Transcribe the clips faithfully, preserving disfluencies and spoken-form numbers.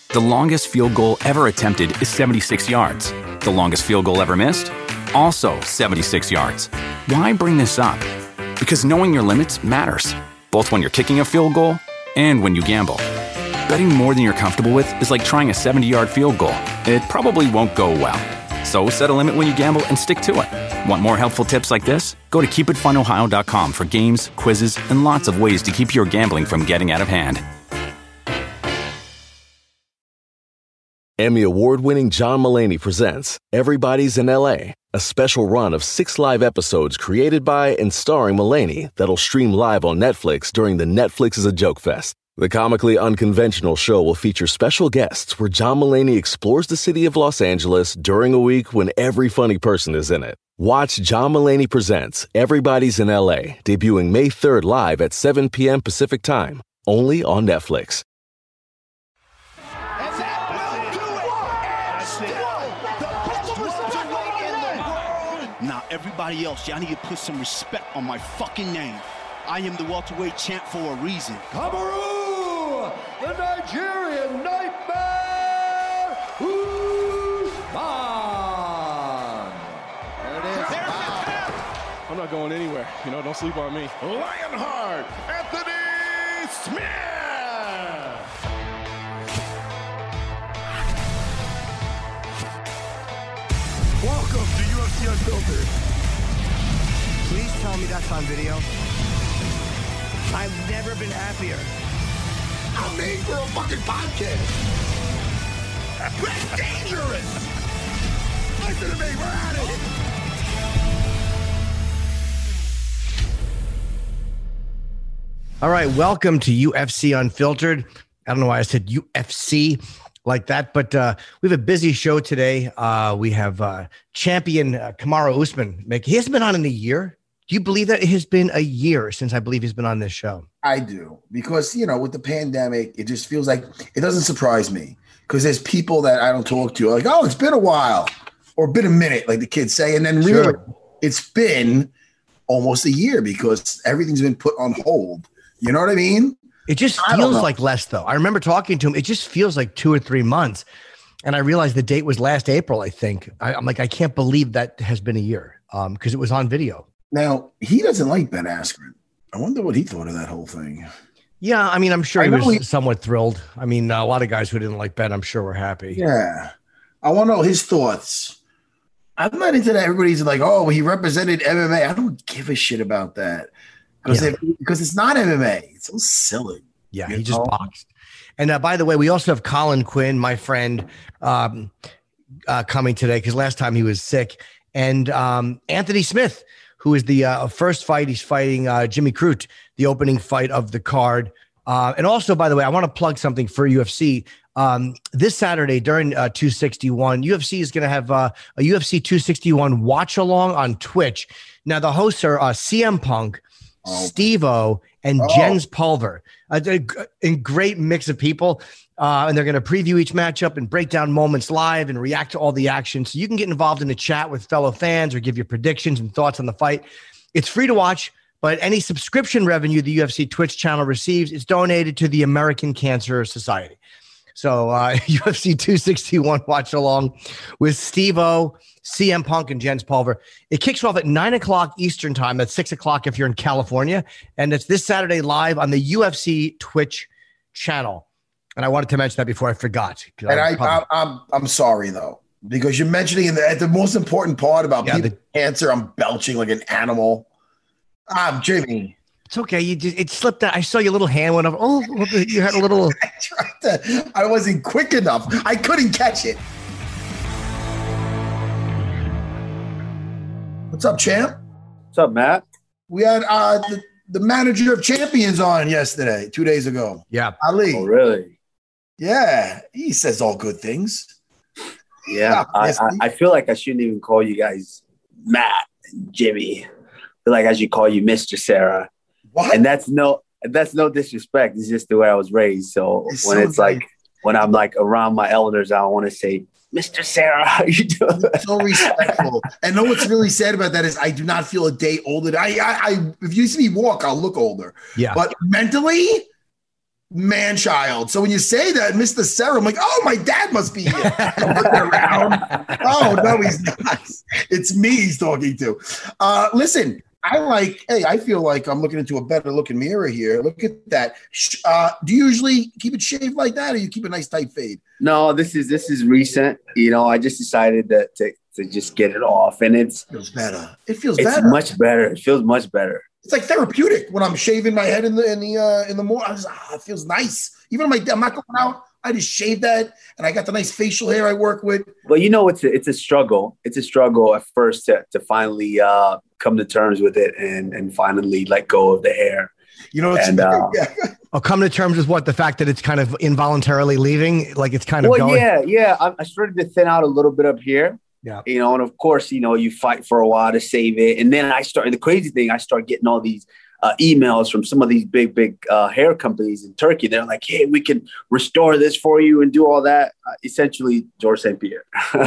The longest field goal ever attempted is seventy-six yards. The longest field goal ever missed? Also seventy-six yards. Why bring this up? Because knowing your limits matters, both when you're kicking a field goal and when you gamble. Betting more than you're comfortable with is like trying a seventy-yard field goal. It probably won't go well. So set a limit when you gamble and stick to it. Want more helpful tips like this? Go to keep it fun ohio dot com for games, quizzes, and lots of ways to keep your gambling from getting out of hand. Emmy award-winning John Mulaney presents Everybody's in L A, a special run of six live episodes created by and starring Mulaney that'll stream live on Netflix during the Netflix is a Joke Fest. The comically unconventional show will feature special guests where John Mulaney explores the city of Los Angeles during a week when every funny person is in it. Watch John Mulaney Presents Everybody's in L A, debuting May third live at seven p.m. Pacific Time, only on Netflix. Now, everybody else, y'all need to put some respect on my fucking name. I am the welterweight champ for a reason. Kamaru, the Nigerian Nightmare, Usman. There it is. Ah. I'm not going anywhere. You know, don't sleep on me. Lionheart, Anthony Smith. Welcome to U F C Unfiltered. Please tell me that's on video. I've never been happier. I'm made for a fucking podcast. That's dangerous. Listen to me, we're at it. All right, welcome to U F C Unfiltered. I don't know why I said U F C like that, but uh, we have a busy show today. Uh, we have uh, champion uh, Kamaru Usman. He hasn't been on in a year. Do you believe that it has been a year since I believe he's been on this show? I do, because, you know, with the pandemic, it just feels like it doesn't surprise me, because there's people that I don't talk to like, oh, it's been a while or been a minute, like the kids say. And then really sure. It's been almost a year because everything's been put on hold. You know what I mean? It just feels like less, though. I remember talking to him. It just feels like two or three months. And I realized the date was last April, I think. I, I'm like, I can't believe that has been a year um, because it was on video. Now, he doesn't like Ben Askren. I wonder what he thought of that whole thing. Yeah, I mean, I'm sure I he was he, somewhat thrilled. I mean, a lot of guys who didn't like Ben, I'm sure were happy. Yeah. I want to know his thoughts. I'm not into that. Everybody's like, oh, he represented M M A. I don't give a shit about that. Because yeah. because it's not M M A. It's so silly. Yeah, he just know? boxed. And uh, by the way, we also have Colin Quinn, my friend, um, uh, coming today because last time he was sick. And um, Anthony Smith, who is the uh, first fight. He's fighting uh, Jimmy Crute, the opening fight of the card. Uh, and also, by the way, I want to plug something for U F C. Um, this Saturday during uh, two sixty-one, U F C is going to have uh, a U F C two sixty-one watch along on Twitch. Now, the hosts are uh, C M Punk, oh. Steve-O, and oh. Jens Pulver. A, a, a great mix of people. Uh, and they're going to preview each matchup and break down moments live and react to all the action. So you can get involved in the chat with fellow fans or give your predictions and thoughts on the fight. It's free to watch, but any subscription revenue the U F C Twitch channel receives is donated to the American Cancer Society. So uh, U F C two sixty-one watch along with Steve-O, C M Punk, and Jens Pulver. It kicks off at nine o'clock Eastern time. That's six o'clock if you're in California. And it's this Saturday live on the U F C Twitch channel. And I wanted to mention that before I forgot. And I, probably- I, I'm I'm sorry, though, because you're mentioning the, the most important part about yeah, people the- with cancer, I'm belching like an animal. I'm Jimmy. It's okay. You just, it slipped out. I saw your little hand went up. Oh, you had a little. I tried to. I wasn't quick enough. I couldn't catch it. What's up, champ? What's up, Matt? We had uh, the, the manager of champions on yesterday, two days ago. Yeah. Ali. Oh, really? Yeah. He says all good things. Yeah. I, I, I feel like I shouldn't even call you guys Matt and Jimmy. I feel like I should call you Mister Sarah. What? And that's no that's no disrespect. It's just the way I was raised. So it's when so it's like, like when I'm like around my elders, I want to say, Mister Sarah, how you doing? So respectful. And know what's really sad about that is I do not feel a day older. I, I, I if you see me walk, I'll look older. Yeah. But mentally, man-child. So when you say that, Mister Serra, I'm like, oh, my dad must be here. I'm looking around. Oh, no, he's not. It's me he's talking to. Uh, listen, I like, hey, I feel like I'm looking into a better looking mirror here. Look at that. Uh, do you usually keep it shaved like that, or you keep a nice tight fade? No, this is this is recent. You know, I just decided that to, to just get it off, and it's it feels better. It feels it's better. much better. It feels much better. It's like therapeutic when I'm shaving my head in the in the uh, in the morning. I just, ah, it feels nice. Even when my, I'm not going out. I just shave that, and I got the nice facial hair I work with. Well, you know, it's a, it's a struggle. It's a struggle at first to to finally uh, come to terms with it and and finally let go of the hair. You know, and uh, oh, come to terms with what? The fact that it's kind of involuntarily leaving, like it's kind of well, going. yeah, yeah. I, I started to thin out a little bit up here. Yeah, you know, and of course, you know, you fight for a while to save it, and then I started. The crazy thing, I started getting all these uh, emails from some of these big, big uh, hair companies in Turkey. They're like, "Hey, we can restore this for you and do all that." Uh, essentially, George Saint Pierre,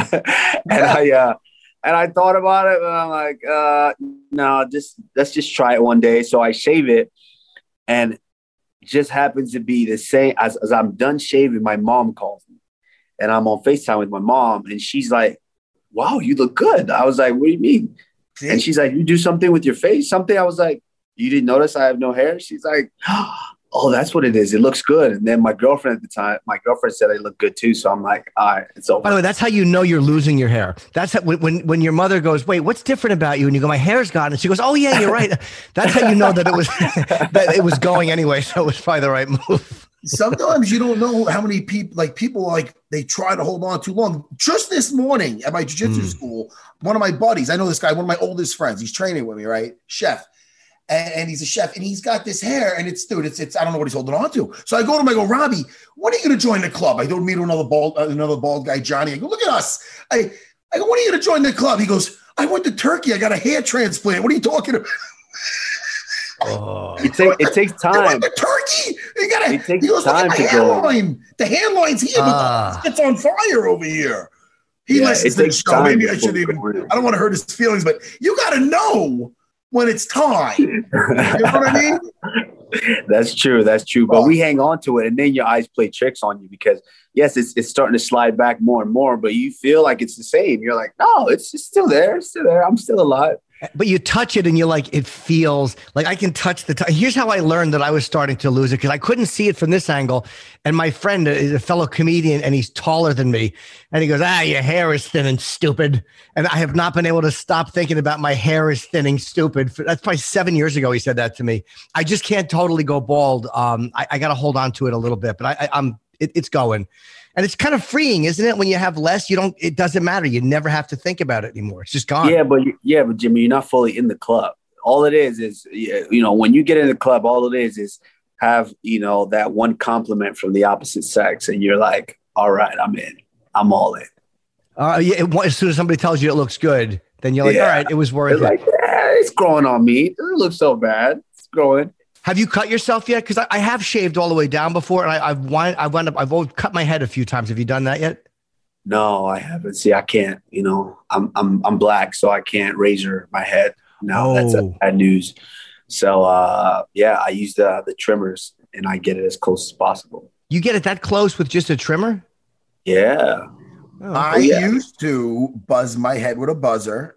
and I. Uh, And I thought about it, and I'm like, uh, no, just let's just try it one day. So I shave it, and it just happens to be the same as, as I'm done shaving. My mom calls me, and I'm on FaceTime with my mom, and she's like, "Wow, you look good." I was like, "What do you mean?" See? And she's like, "You do something with your face?" Something. I was like, "You didn't notice I have no hair?" She's like, "Oh, that's what it is. It looks good." And then my girlfriend at the time, my girlfriend said I look good too. So I'm like, all right, it's over. By the way, that's how you know you're losing your hair. That's how, when, when when your mother goes, "Wait, what's different about you?" And you go, "My hair's gone." And she goes, "Oh yeah, you're right." That's how you know that it was that it was going anyway. So it was probably the right move. Sometimes you don't know how many people, like people, like they try to hold on too long. Just this morning at my jiu-jitsu mm. school, one of my buddies, I know this guy, one of my oldest friends, he's training with me, right? Chef. And he's a chef, and he's got this hair, and it's, dude, it's, it's, I don't know what he's holding on to. So I go to him, I go, "Robbie, when are you going to join the club?" I go to meet another bald, uh, another bald guy, Johnny. I go, "Look at us." I, I go, "When are you going to join the club?" He goes, "I went to Turkey. I got a hair transplant." What are you talking about? Oh, it, take, it takes time. You went to Turkey? You got to, it takes he goes, time "Look at to my go. hairline. The hairline's here, uh, but it's on fire over here." He yeah, listens to the show. Maybe I shouldn't even, I don't want to hurt his feelings, but you got to know when it's time. You know what I mean? That's true. That's true. But oh. we hang on to it, and then your eyes play tricks on you because, yes, it's it's starting to slide back more and more, but you feel like it's the same. You're like, no, it's, it's still there. It's still there. I'm still alive. But you touch it and you're like, it feels like I can touch the t- Here's how I learned that I was starting to lose it, because I couldn't see it from this angle. And my friend is a fellow comedian, and he's taller than me. And he goes, "Ah, your hair is thin and stupid." And I have not been able to stop thinking about my hair is thinning stupid. For, that's probably seven years ago he said that to me. I just can't totally go bald. Um, I, I got to hold on to it a little bit, but I, I, I'm it, it's going. And it's kind of freeing, isn't it? When you have less, you don't, it doesn't matter. You never have to think about it anymore. It's just gone. Yeah, but yeah, but Jimmy, you're not fully in the club. All it is, is, you know, when you get in the club, all it is, is have, you know, that one compliment from the opposite sex. And you're like, all right, I'm in, I'm all in. Uh, yeah, as soon as somebody tells you it looks good, then you're like, yeah. all right, it was worth it's it. Like, yeah, it's growing on me. It doesn't look so bad. It's growing. Have you cut yourself yet? Because I, I have shaved all the way down before, and I, I've wind, I wound up, I've always cut my head a few times. Have you done that yet? No, I haven't. See, I can't. You know, I'm I'm I'm black, so I can't razor my head. No, oh. That's a bad news. So, uh, yeah, I use the the trimmers, and I get it as close as possible. You get it that close with just a trimmer? Yeah. Oh, I yeah. used to buzz my head with a buzzer,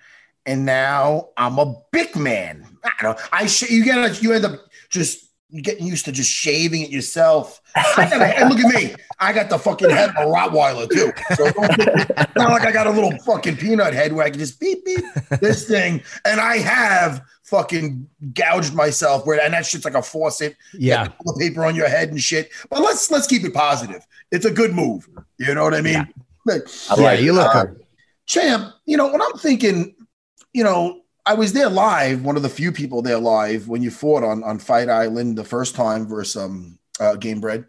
and now I'm a big man. I don't know. I sh- you get you end up just getting used to just shaving it yourself. I gotta, and look at me. I got the fucking head of a Rottweiler too. So it's not like I got a little fucking peanut head where I can just beep beep this thing. And I have fucking gouged myself where, and that shit's like a faucet. Yeah, the paper on your head and shit. But let's let's keep it positive. It's a good move. You know what I mean? Yeah, but, I like yeah you look uh, Champ. You know, when I'm thinking, you know. I was there live, one of the few people there live when you fought on, on Fight Island the first time versus um, uh, Gamebred,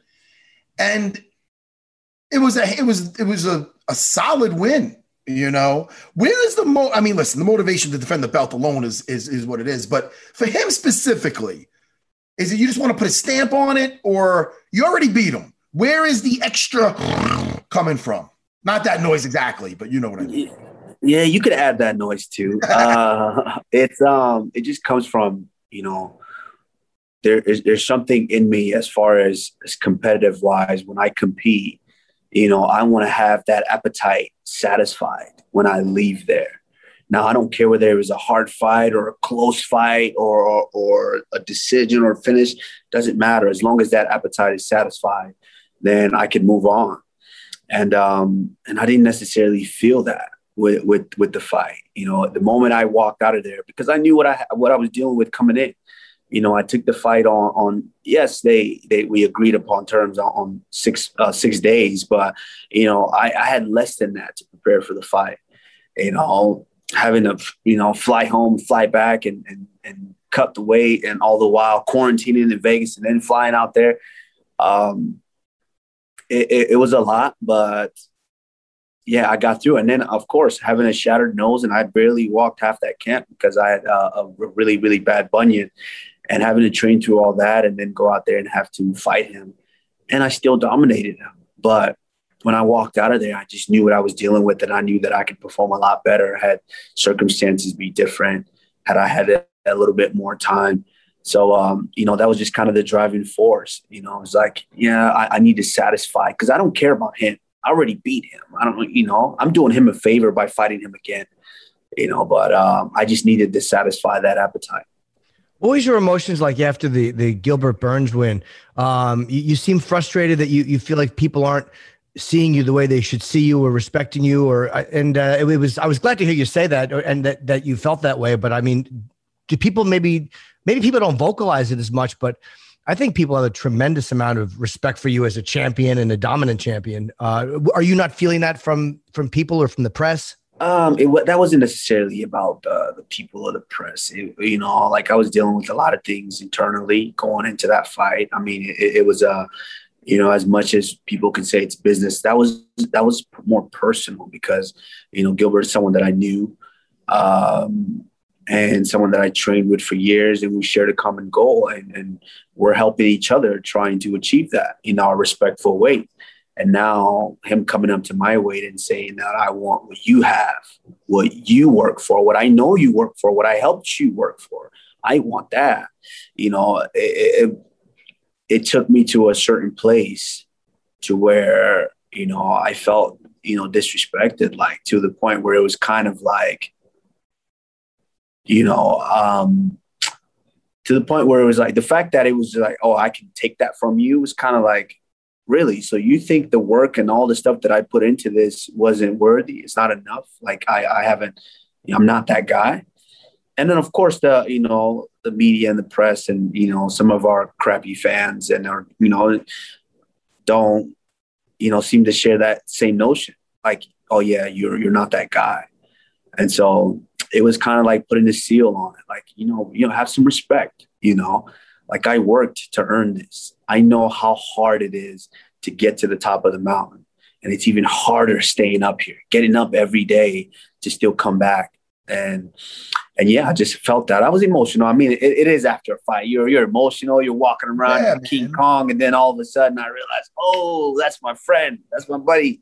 and it was a it was it was a, a solid win. You know, where is the mo? I mean, listen, the motivation to defend the belt alone is is is what it is, but for him specifically, is it you just want to put a stamp on it, or you already beat him? Where is the extra coming from? Not that noise exactly, but you know what I mean. Yeah, you could add that noise too. Uh, it's um, it just comes from, you know, there is there's something in me as far as, as competitive wise. When I compete, you know, I want to have that appetite satisfied when I leave there. Now, I don't care whether it was a hard fight or a close fight or, or, or a decision or finish. Doesn't matter. As long as that appetite is satisfied, then I can move on. And um, and I didn't necessarily feel that with, with with the fight. You know, the moment I walked out of there, because I knew what I what I was dealing with coming in. You know, I took the fight on, on yes, they, they we agreed upon terms on, on six uh, six days, but you know, I, I had less than that to prepare for the fight. You know, having to you know fly home, fly back, and and and cut the weight, and all the while quarantining in Vegas and then flying out there. Um, it, it, it was a lot, but yeah, I got through. And then, of course, having a shattered nose, and I barely walked half that camp because I had uh, a really, really bad bunion. And having to train through all that and then go out there and have to fight him. And I still dominated him. But when I walked out of there, I just knew what I was dealing with, and I knew that I could perform a lot better had circumstances be different, had I had a, a little bit more time. So, um, you know, that was just kind of the driving force. You know, it was like, yeah, I, I need to satisfy, because I don't care about him. I already beat him. I don't, you know, I'm doing him a favor by fighting him again, you know, but um, I just needed to satisfy that appetite. What was your emotions like after the, the Gilbert Burns win? Um, you, you seem frustrated that you, you feel like people aren't seeing you the way they should see you or respecting you, or, and uh, it, it was, I was glad to hear you say that, or, and that, that you felt that way. But I mean, do people maybe, maybe people don't vocalize it as much, but I think people have a tremendous amount of respect for you as a champion and a dominant champion. Uh, are you not feeling that from, from people or from the press? Um, it that wasn't necessarily about uh, the people or the press. It, you know, like I was dealing with a lot of things internally going into that fight. I mean, it, it was a, uh, you know, as much as people can say it's business, that was that was more personal, because you know Gilbert is someone that I knew, um, and someone that I trained with for years, and we shared a common goal, and, and we're helping each other trying to achieve that in our respectful way. And now him coming up to my weight and saying that I want what you have, what you work for, what I know you work for, what I helped you work for. I want that. You know, it, it, it took me to a certain place to where, you know, I felt, you know, disrespected, like to the point where it was kind of like, you know, um, to the point where it was like the fact that it was like, oh, I can take that from you was kind of like, really? So you think the work and all the stuff that I put into this wasn't worthy? It's not enough? Like I, I haven't, you know, I'm not that guy. And then of course the, you know, the media and the press and, you know, some of our crappy fans and our, you know, don't, you know, seem to share that same notion. Like, oh yeah, you're, you're not that guy. And so it was kind of like putting a seal on it. Like, you know, you know, have some respect, you know, like I worked to earn this. I know how hard it is to get to the top of the mountain. And it's even harder staying up here, getting up every day to still come back. And, and yeah, I just felt that. I was emotional. I mean, it, it is after a fight. You're, you're emotional. You're walking around yeah, King Kong. And then all of a sudden I realized, oh, that's my friend. That's my buddy.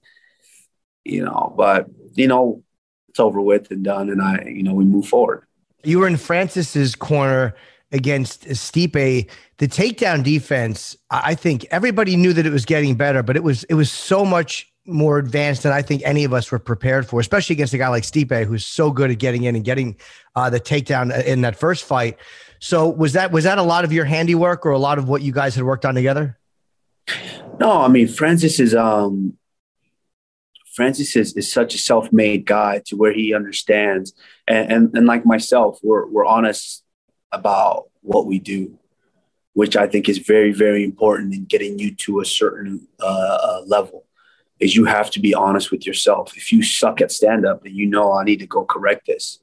You know, but, you know, it's over with and done. And I, you know, we move forward. You were in Francis's corner against Stipe. The takedown defense, I think everybody knew that it was getting better, but it was it was so much more advanced than I think any of us were prepared for, especially against a guy like Stipe, who's so good at getting in and getting uh, the takedown in that first fight. So was that was that a lot of your handiwork or a lot of what you guys had worked on together? No, I mean, Francis is um, Francis is, is such a self-made guy to where he understands, and and, and like myself, we're we're honest about what we do, which I think is very, very important in getting you to a certain uh, level, is you have to be honest with yourself. If you suck at stand-up, then you know I need to go correct this.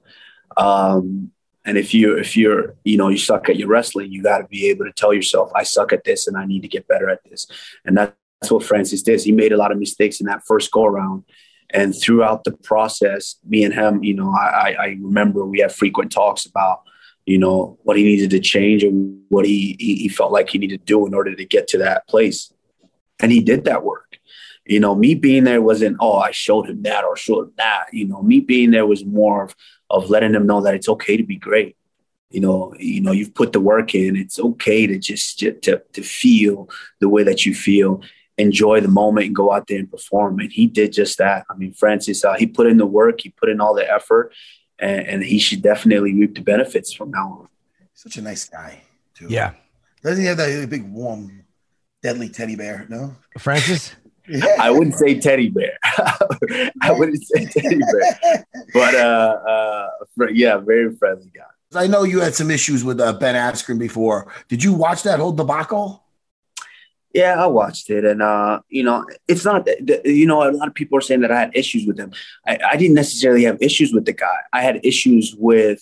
Um, and if you if you're, you know, you suck at your wrestling, you got to be able to tell yourself, I suck at this and I need to get better at this. And that's what Francis did. He made a lot of mistakes in that first go-around. And throughout the process, me and him, you know, I, I remember we had frequent talks about, you know, what he needed to change and what he, he he felt like he needed to do in order to get to that place. And he did that work. You know, me being there wasn't, oh, I showed him that or showed him that. You know, me being there was more of, of letting him know that it's okay to be great. You know, you know, you've put the work in. It's okay to just, just to, to feel the way that you feel, enjoy the moment and go out there and perform. And he did just that. I mean, Francis, uh, he put in the work, he put in all the effort, and, and he should definitely reap the benefits from now on. Such a nice guy, too. Yeah. Doesn't he have that big, warm, deadly teddy bear? No? Francis? Yeah. I wouldn't say teddy bear. I wouldn't say teddy bear. But, uh, uh, yeah, very friendly guy. I know you had some issues with uh, Ben Askren before. Did you watch that whole debacle? Yeah, I watched it. And, uh, you know, it's not that, you know, a lot of people are saying that I had issues with him. I, I didn't necessarily have issues with the guy. I had issues with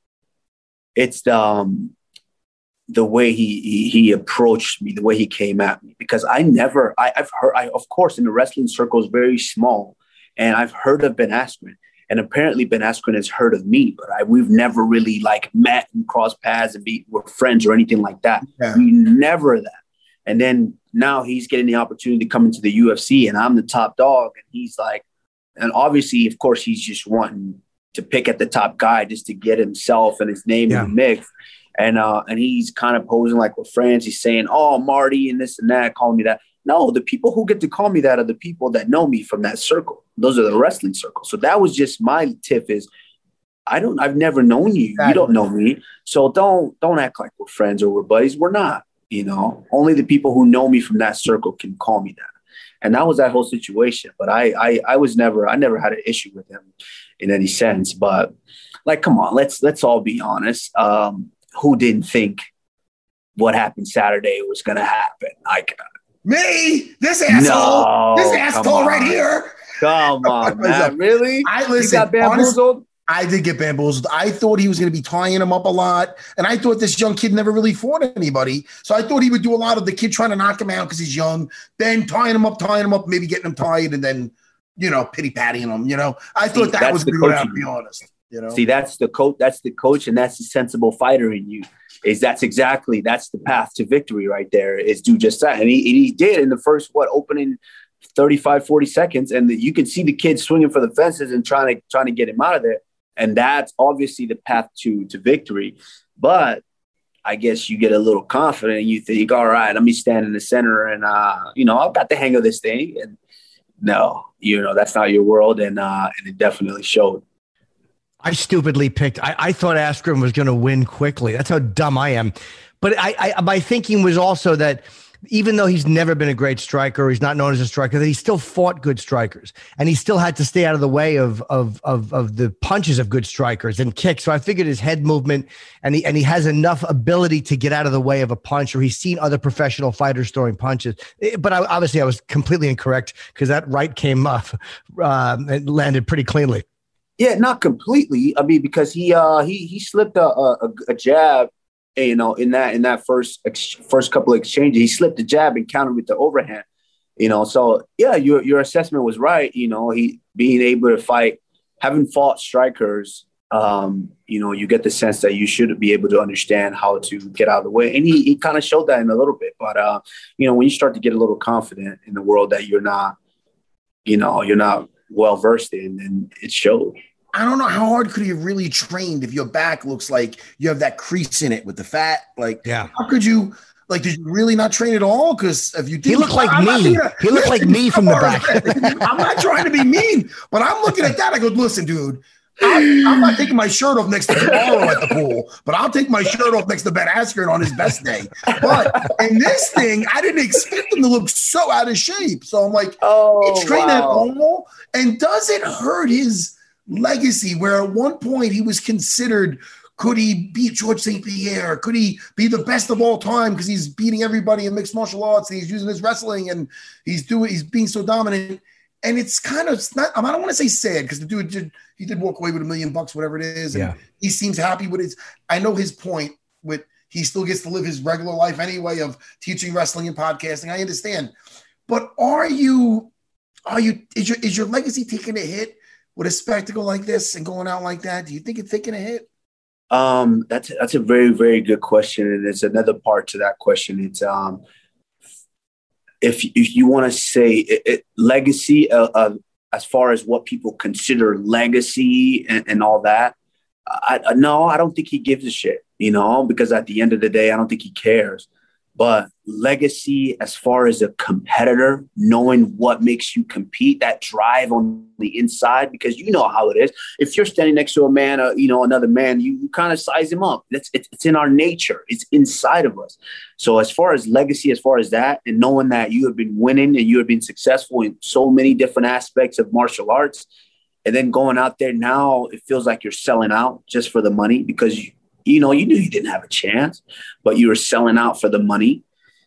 it's the, um, the way he, he he approached me, the way he came at me, because I never, I, I've heard, I, of course, in the wrestling circle is very small, and I've heard of Ben Askren. And apparently Ben Askren has heard of me, but I, we've never really like met and crossed paths and be were friends or anything like that. Yeah. We never that. And then now he's getting the opportunity to come into the U F C, and I'm the top dog. And he's like, and obviously, of course, he's just wanting to pick at the top guy just to get himself and his name yeah. in the mix. And uh, and he's kind of posing like with friends. He's saying, "Oh, Marty," and this and that, calling me that. No, the people who get to call me that are the people that know me from that circle. Those are the wrestling circle. So that was just my tip is I don't, I've never known you. Exactly. You don't know me. So don't, don't act like we're friends or we're buddies. We're not, you know, only the people who know me from that circle can call me that. And that was that whole situation. But I, I, I was never, I never had an issue with him in any sense, but like, come on, let's, let's all be honest. Um, who didn't think what happened Saturday was going to happen? Like, me, this asshole, no, this asshole right here. Come on, man. Really? I listen. You got bamboozled? Honest, I did get bamboozled. I thought he was going to be tying him up a lot, and I thought this young kid never really fought anybody. So I thought he would do a lot of the kid trying to knock him out because he's young, then tying him up, tying him up, maybe getting him tied, and then you know pity patting him. You know, I thought See, that was the good. To be honest, you know. See, that's the coach. That's the coach, and that's the sensible fighter in you. Is that's exactly that's the path to victory right there is do just that. And he, and he did in the first, what, opening thirty-five, forty seconds. And the, you can see the kid swinging for the fences and trying to trying to get him out of there. And that's obviously the path to, to victory. But I guess you get a little confident and you think, all right, let me stand in the center and, uh, you know, I've got the hang of this thing. And no, you know, that's not your world. And, uh, and it definitely showed. I stupidly picked. I, I thought Askren was going to win quickly. That's how dumb I am. But I, I, my thinking was also that even though he's never been a great striker, he's not known as a striker, that he still fought good strikers, and he still had to stay out of the way of of of, of the punches of good strikers and kicks. So I figured his head movement, and he and he has enough ability to get out of the way of a punch, or he's seen other professional fighters throwing punches. But I, obviously, I was completely incorrect because that right came up uh, and landed pretty cleanly. Yeah, not completely. I mean, because he uh, he he slipped a, a, a jab, you know, in that in that first ex- first couple of exchanges, he slipped the jab and countered with the overhand, you know. So yeah, your your assessment was right. You know, he being able to fight, having fought strikers, um, you know, you get the sense that you should be able to understand how to get out of the way, and he he kind of showed that in a little bit. But uh, you know, when you start to get a little confident in the world that you're not, you know, you're not well versed in, and it showed. I don't know how hard could you have really trained if your back looks like you have that crease in it with the fat. Like, yeah, how could you? Like, did you really not train at all? Because if you did, he looked like I'm me. Gonna, he looked like me from the back. I'm not trying to be mean, but I'm looking at that. I go, listen, dude. I'm, I'm not taking my shirt off next to tomorrow at the pool, but I'll take my shirt off next to Ben Askren on his best day. But in this thing, I didn't expect him to look so out of shape. So I'm like, oh, it's trained wow. at all, and does it hurt his legacy, where at one point he was considered, could he beat George Saint Pierre? Could he be the best of all time because he's beating everybody in mixed martial arts and he's using his wrestling and he's doing he's being so dominant? And it's kind of it's not. I don't want to say sad because the dude did he did walk away with a million bucks, whatever it is, and yeah. he seems happy with his. I know his point with he still gets to live his regular life anyway of teaching wrestling and podcasting. I understand, but are you are you is your is your legacy taking a hit with a spectacle like this and going out like that? Do you think it's taking a hit? Um, that's that's a very, very good question. And there's another part to that question. It's um, if if you want to say it, it, legacy, uh, uh, as far as what people consider legacy and, and all that, I, I, no, I don't think he gives a shit. you know, because at the end of the day, I don't think he cares. But legacy, as far as a competitor, knowing what makes you compete, that drive on the inside, because you know how it is. If you're standing next to a man, uh, you know, another man, you, you kind of size him up. That's it's, it's in our nature. It's inside of us. So as far as legacy, as far as that, and knowing that you have been winning and you have been successful in so many different aspects of martial arts, and then going out there now, it feels like you're selling out just for the money because you, You know, you knew you didn't have a chance, but you were selling out for the money.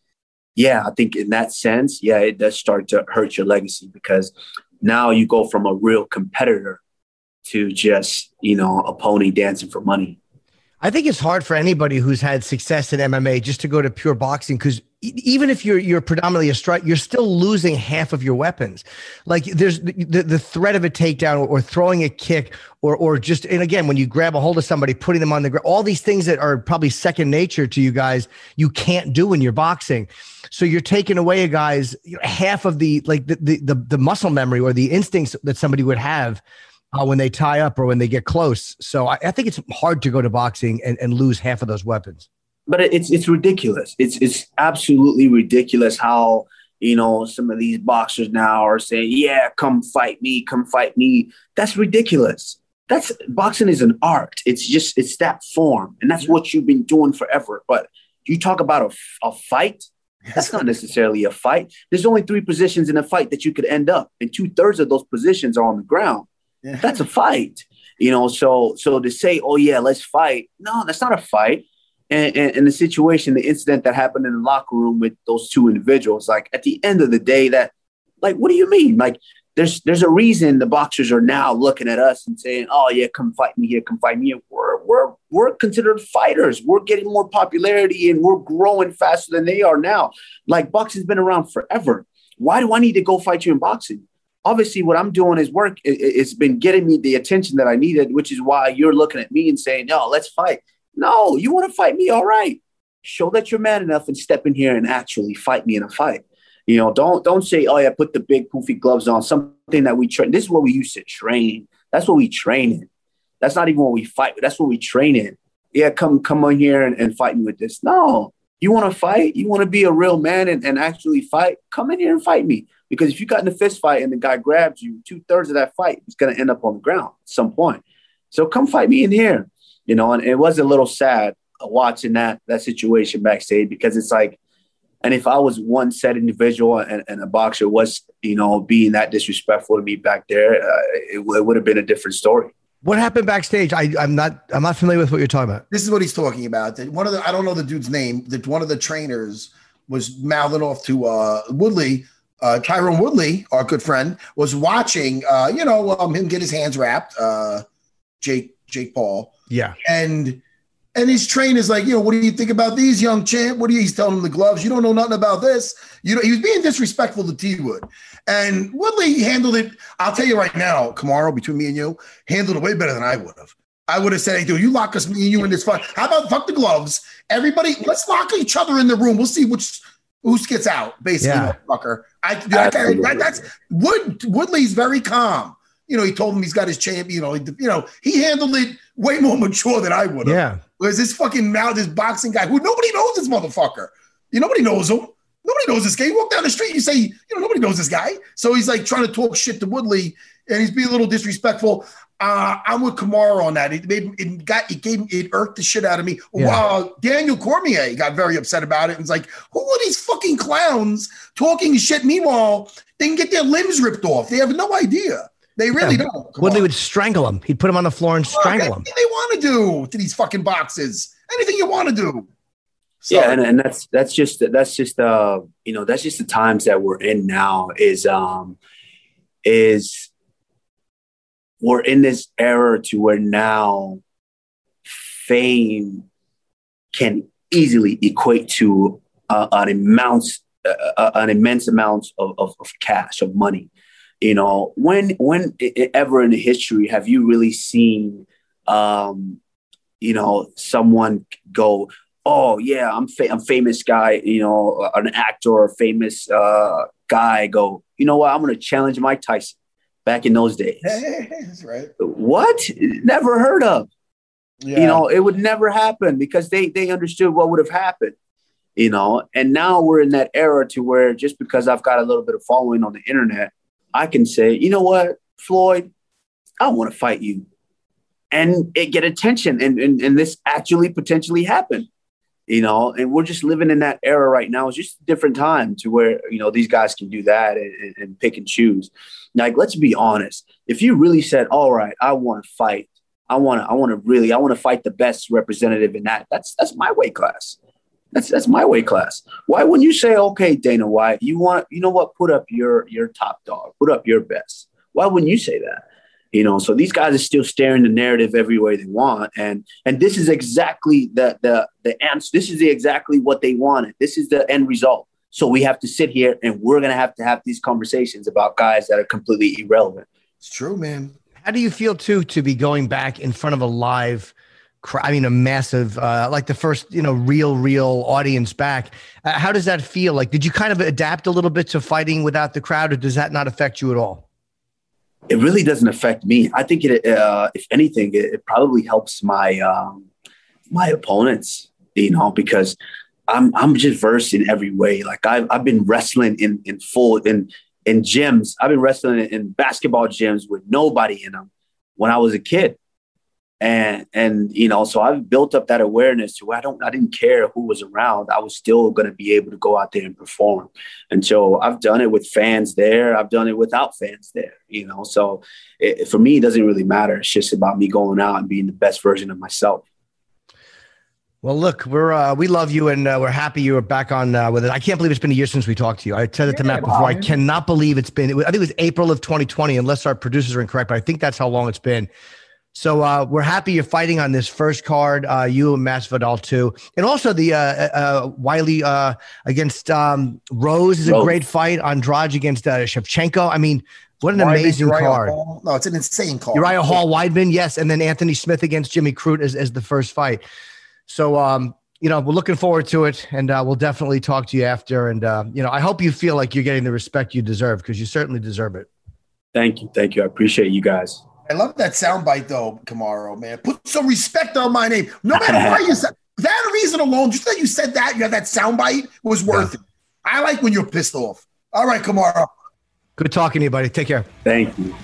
Yeah, I think in that sense, yeah, it does start to hurt your legacy because now you go from a real competitor to just, you know, a pony dancing for money. I think it's hard for anybody who's had success in M M A just to go to pure boxing because even if you're you're predominantly a strike, you're still losing half of your weapons. Like there's the, the, the threat of a takedown or, or throwing a kick or or just, and again, when you grab a hold of somebody, putting them on the ground, all these things that are probably second nature to you guys, you can't do when you're boxing. So you're taking away a guy's, you know, half of the, like the, the, the, the muscle memory or the instincts that somebody would have uh, when they tie up or when they get close. So I, I think it's hard to go to boxing and, and lose half of those weapons. But it's it's ridiculous. It's it's absolutely ridiculous how, you know, some of these boxers now are saying, yeah, come fight me, come fight me. That's ridiculous. That's boxing is an art. It's just it's that form. And that's what you've been doing forever. But you talk about a, a fight. That's not necessarily a fight. There's only three positions in a fight that you could end up. And two thirds of those positions are on the ground. Yeah. That's a fight. You know, so so to say, oh, yeah, let's fight. No, that's not a fight. And, and, and the situation, the incident that happened in the locker room with those two individuals, like at the end of the day, that, like, what do you mean? Like, there's there's a reason the boxers are now looking at us and saying, oh, yeah, come fight me here, come fight me. We're, we're, we're considered fighters. We're getting more popularity and we're growing faster than they are now. Like, boxing's been around forever. Why do I need to go fight you in boxing? Obviously, what I'm doing is work. It, it's been getting me the attention that I needed, which is why you're looking at me and saying, no, let's fight. No, you want to fight me? All right. Show that you're man enough and step in here and actually fight me in a fight. You know, don't don't say, oh, yeah, put the big poofy gloves on, something that we train. This is what we used to train. That's what we train in. That's not even what we fight. That's what we train in. Yeah, come come on here and, and fight me with this. No, you want to fight? You want to be a real man and, and actually fight? Come in here and fight me. Because if you got in a fist fight and the guy grabs you, two thirds of that fight is going to end up on the ground at some point. So come fight me in here. You know, and it was a little sad watching that that situation backstage because it's like, and if I was one set individual and, and a boxer was, you know, being that disrespectful to me back there, uh, it, it would have been a different story. What happened backstage? I, I'm not I'm not familiar with what you're talking about. This is what he's talking about. One of the I don't know the dude's name. That one of the trainers was mouthing off to uh, Woodley. Uh, Tyron Woodley, our good friend, was watching, uh, you know, um, him get his hands wrapped. Uh, Jake. Jake Paul. Yeah. And and his trainer's like, you know, what do you think about these, young champ? What do you, he's telling him the gloves. You don't know nothing about this. You know, he was being disrespectful to T-Wood. And Woodley handled it, I'll tell you right now, Kamaru, between me and you, handled it way better than I would have. I would have said, hey, dude, you lock us, me and you in this fight. How about fuck the gloves? Everybody, let's lock each other in the room. We'll see which who gets out, basically, yeah. Fucker. I, dude, I, I, that's Wood, Woodley's very calm. You know, he told him he's got his champ. You know, he, you know, he handled it way more mature than I would have. Yeah. Whereas this fucking now, this boxing guy who nobody knows this motherfucker. You nobody knows him. Nobody knows this guy. You walk down the street, you say, you know, nobody knows this guy. So he's like trying to talk shit to Woodley, and he's being a little disrespectful. Uh, I'm with Kamaru on that. It made it got it gave it irked the shit out of me. Yeah. Wow, Daniel Cormier got very upset about it and was like, "Who are these fucking clowns talking shit?" Meanwhile, they can get their limbs ripped off. They have no idea. They really yeah. don't. Woodley would strangle him. He'd put him on the floor and strangle okay, him. Anything they want to do to these fucking boxes. Anything you want to do. So, yeah, and, and that's that's just that's just uh you know that's just the times that we're in now. Is um is we're in this era to where now fame can easily equate to uh, an amount, uh, an immense amount of, of, of cash, of money. You know, when when ever in history have you really seen, um, you know, someone go, oh yeah, I'm fa- I'm famous guy, you know, an actor or a famous uh, guy go, you know what, I'm going to challenge Mike Tyson back in those days. That's right. What? Never heard of. Yeah. You know, it would never happen because they they understood what would have happened. You know, and now we're in that era to where just because I've got a little bit of following on the internet, I can say, you know what, Floyd, I want to fight you and it get attention. And, and, and this actually potentially happened, you know, and we're just living in that era right now. It's just a different time to where, you know, these guys can do that and, and pick and choose. Like, let's be honest. If you really said, all right, I want to fight, I want to, I want to really, I want to fight the best representative in that. That's, that's my weight class. That's that's my weight class. Why wouldn't you say, okay, Dana White, you want, you know what, put up your your top dog, put up your best. Why wouldn't you say that? You know, so these guys are still steering the narrative every way they want. And and this is exactly the the the answer. This is the, exactly what they wanted. This is the end result. So we have to sit here and we're going to have to have these conversations about guys that are completely irrelevant. It's true, man. How do you feel, too, to be going back in front of a live I mean, a massive, uh, like the first, you know, real, real audience back. Uh, how does that feel? Like, did you kind of adapt a little bit to fighting without the crowd, or does that not affect you at all? It really doesn't affect me. I think it, uh, if anything, it, it probably helps my, um, my opponents, you know, because I'm, I'm just versed in every way. Like I've, I've been wrestling in, in full, in, in gyms. I've been wrestling in, in basketball gyms with nobody in them when I was a kid. And, and, you know, so I've built up that awareness to where I don't, I didn't care who was around. I was still going to be able to go out there and perform. And so I've done it with fans there. I've done it without fans there, you know, so it, for me, it doesn't really matter. It's just about me going out and being the best version of myself. Well, look, we're, uh, we love you and uh, we're happy you are back on uh, with it. I can't believe it's been a year since we talked to you. I said it to yeah, Matt before. Wow, I cannot believe it's been, it was, I think it was April of twenty twenty, unless our producers are incorrect, but I think that's how long it's been. So uh, we're happy you're fighting on this first card, uh, you and Masvidal too. And also the uh, uh, Wiley uh, against um, Rose is a Rose. great fight. Andrade against uh, Shevchenko. I mean, what an Weidman, amazing Uriah card. Hall. No, it's an insane card. Uriah Hall, Weidman, yes. And then Anthony Smith against Jimmy Crute as, as the first fight. So, um, you know, we're looking forward to it. And uh, we'll definitely talk to you after. And, uh, you know, I hope you feel like you're getting the respect you deserve because you certainly deserve it. Thank you. Thank you. I appreciate you guys. I love that soundbite, though, Kamaru, man. Put some respect on my name. No matter why you said that reason alone, just that you said that, you had that soundbite was worth yeah. it. I like when you're pissed off. All right, Kamaru. Good talking to you, buddy. Take care. Thank you.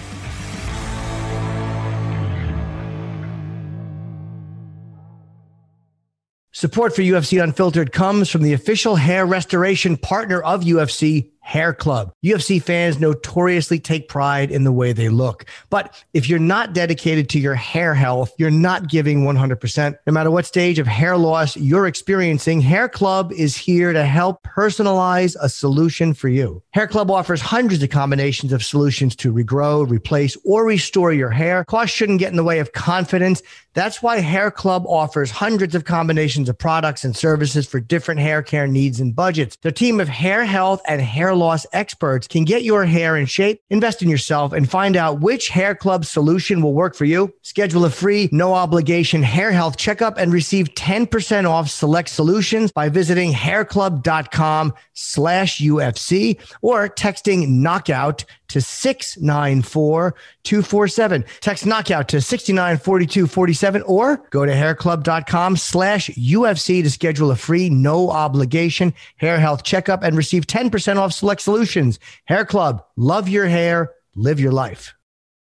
Support for U F C Unfiltered comes from the official hair restoration partner of U F C, Hair Club. U F C fans notoriously take pride in the way they look. But if you're not dedicated to your hair health, you're not giving one hundred percent. No matter what stage of hair loss you're experiencing, Hair Club is here to help personalize a solution for you. Hair Club offers hundreds of combinations of solutions to regrow, replace, or restore your hair. Cost shouldn't get in the way of confidence. That's why Hair Club offers hundreds of combinations of products and services for different hair care needs and budgets. Their team of hair health and hair loss experts can get your hair in shape, invest in yourself, and find out which Hair Club solution will work for you. Schedule a free, no obligation hair health checkup and receive ten percent off select solutions by visiting hairclub.com slash UFC or texting knockout to six nine four two four seven. Text knockout to six nine four two four seven or go to hairclub.com slash UFC to schedule a free, no obligation hair health checkup and receive ten percent off select solutions. Hair Club, love your hair, live your life.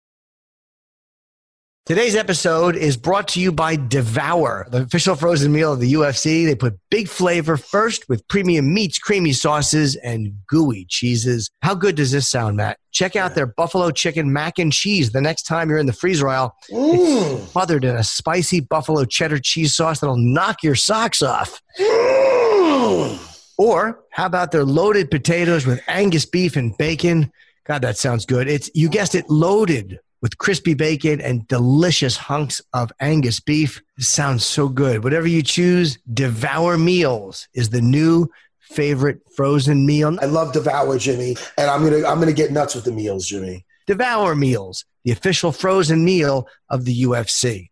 Today's episode is brought to you by Devour, the official frozen meal of the U F C. They put big flavor first with premium meats, creamy sauces, and gooey cheeses. How good does this sound, Matt? Check out their buffalo chicken mac and cheese the next time you're in the freezer aisle. It's smothered in a spicy buffalo cheddar cheese sauce that'll knock your socks off. Or how about their loaded potatoes with Angus beef and bacon? God, that sounds good. It's, you guessed it, loaded with crispy bacon and delicious hunks of Angus beef. It sounds so good. Whatever you choose, Devour Meals is the new favorite frozen meal. I love Devour, Jimmy, and I'm gonna I'm gonna get nuts with the meals, Jimmy. Devour Meals, the official frozen meal of the U F C.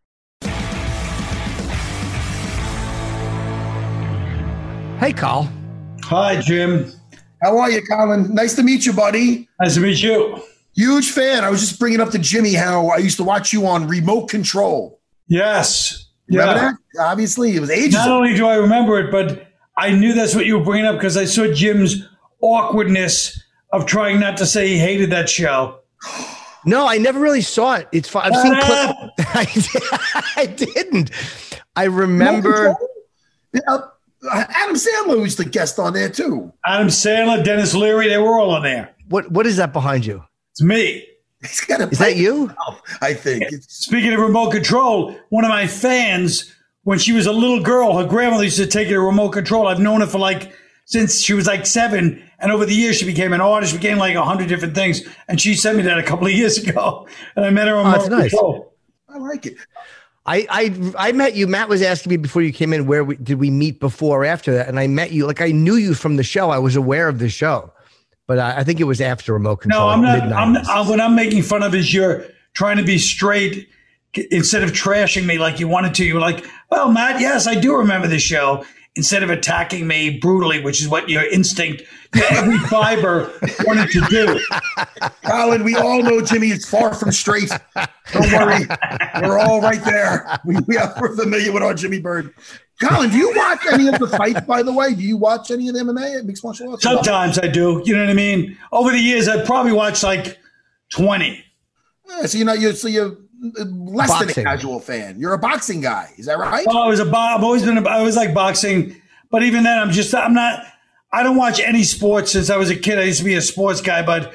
Hey, Carl. Hi, Jim. How are you, Colin? Nice to meet you, buddy. Nice to meet you. Huge fan. I was just bringing up to Jimmy how I used to watch you on Remote Control. Yes. Remember Yeah. that? Obviously, it was ages Not ago. only do I remember it, but I knew that's what you were bringing up because I saw Jim's awkwardness of trying not to say he hated that show. No, I never really saw it. It's fine. I've seen clips. I, I didn't. I remember. Uh, Adam Sandler was the guest on there too. Adam Sandler, Dennis Leary, they were all on there. What What is that behind you? It's me. He's got a Is that you? I think. Speaking of remote control, one of my fans, when she was a little girl, her grandmother used to take her to remote control. I've known her for like since she was like seven. And over the years, she became an artist, became like a hundred different things. And she sent me that a couple of years ago. And I met her on Oh, remote that's nice. control. I like it. I, I I met you. Matt was asking me before you came in, where we, did we meet before or after that? And I met you. Like, I knew you from the show. I was aware of the show. But I, I think it was after remote control. No, I'm like not. I'm, mid-nineties. I'm, what I'm making fun of is you're trying to be straight instead of trashing me like you wanted to. You were like, well, Matt, yes, I do remember the show. Instead of attacking me brutally, which is what your instinct, every fiber wanted to do. Colin, we all know Jimmy is far from straight. Don't worry. We're all right there. We, we are, we're familiar with our Jimmy Bird. Colin, do you watch any of the fights, by the way? Do you watch any of the M M A at Mixed Martial Arts? Sometimes I do. You know what I mean? Over the years, I've probably watched like twenty. Yeah, so you're not, you're, so you're less Boxing. than a casual fan. You're a boxing guy. Is that right? Well, I was a bo- I've always been. A, I was like boxing, but even then, I'm just. I'm not. I don't watch any sports since I was a kid. I used to be a sports guy, but,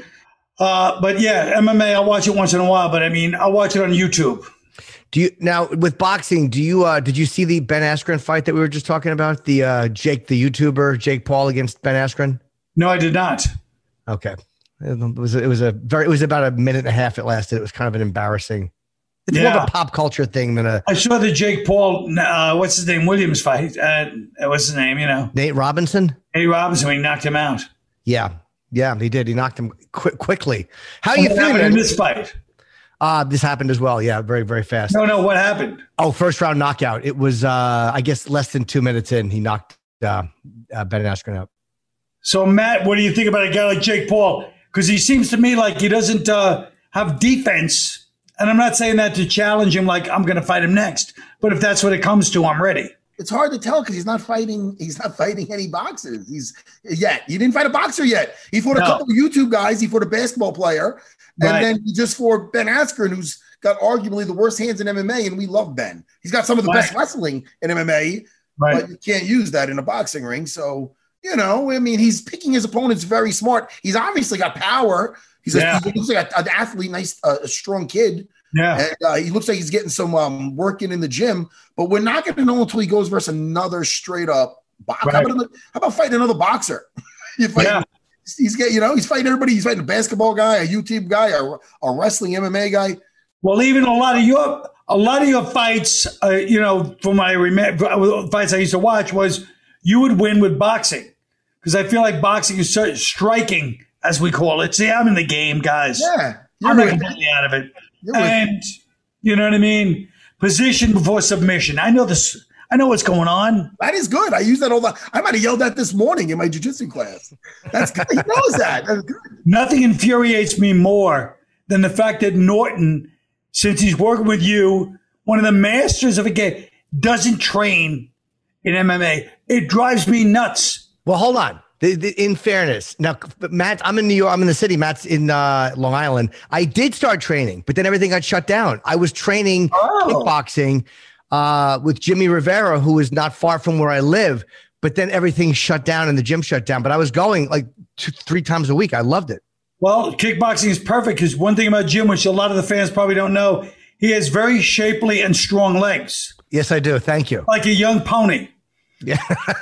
uh, but yeah, M M A. I'll watch it once in a while. But I mean, I'll watch it on YouTube. Do you now with boxing? Do you uh, did you see the Ben Askren fight that we were just talking about? The uh, Jake, the YouTuber Jake Paul against Ben Askren. No, I did not. Okay, it was it was a very it was about a minute and a half. It lasted. It was kind of an embarrassing. It's more Yeah. of a pop culture thing than a I saw the Jake Paul. Uh, what's his name? Williams fight. Uh, what's his name? You know, Nate Robinson. Eddie Robinson. When he knocked him out. Yeah, yeah, he did. He knocked him quick quickly. How are you What happened feeling? in this fight? Uh, this happened as well. Yeah, very very fast. No, no. What happened? Oh, first round knockout. It was uh, I guess less than two minutes in. He knocked uh, uh, Ben Askren out. So, Matt, what do you think about a guy like Jake Paul? Because he seems to me like he doesn't uh, have defense. And I'm not saying that to challenge him like I'm going to fight him next. But if that's what it comes to, I'm ready. It's hard to tell because he's not fighting. He's not fighting any boxers. He's yet. He didn't fight a boxer yet. He fought a No. couple of YouTube guys. He fought a basketball player, and Right. then he just fought Ben Askren, who's got arguably the worst hands in M M A, and we love Ben. He's got some of the Right. best wrestling in M M A, Right. but you can't use that in a boxing ring. So you know, I mean, he's picking his opponents very smart. He's obviously got power. He's Yeah. a, he looks like a, an athlete, nice, uh, a strong kid. Yeah. And uh, he looks like he's getting some um, working in the gym, but we're not going to know until he goes versus another straight up. Bo- Right. how, about, how about fighting another boxer? you fight, Yeah. He's get, you know, he's fighting everybody. He's fighting a basketball guy, a YouTube guy, a, a wrestling M M A guy. Well, even a lot of your a lot of your fights, uh, you know, from my remember fights I used to watch was you would win with boxing because I feel like boxing is so striking, as we call it. See, I'm in the game, guys. Yeah, I'm you're not with- completely out of it. You're with- And you know what I mean? Position before submission. I know this. I know what's going on. That is good. I use that all the. I might have yelled that this morning in my jiu-jitsu class. That's good. He knows that. That's good. Nothing infuriates me more than the fact that Norton, since he's working with you, one of the masters of a game, doesn't train in M M A. It drives me nuts. Well, hold on. The, the, in fairness, now, Matt, I'm in New York. I'm in the city. Matt's in uh, Long Island. I did start training, but then everything got shut down. I was training Oh. kickboxing uh, with Jimmy Rivera, who is not far from where I live. But then everything shut down and the gym shut down. But I was going like two, three times a week. I loved it. Well, kickboxing is perfect because one thing about Jim, which a lot of the fans probably don't know, he has very shapely and strong legs, Yes, I do. Thank you. like a young pony. Yeah,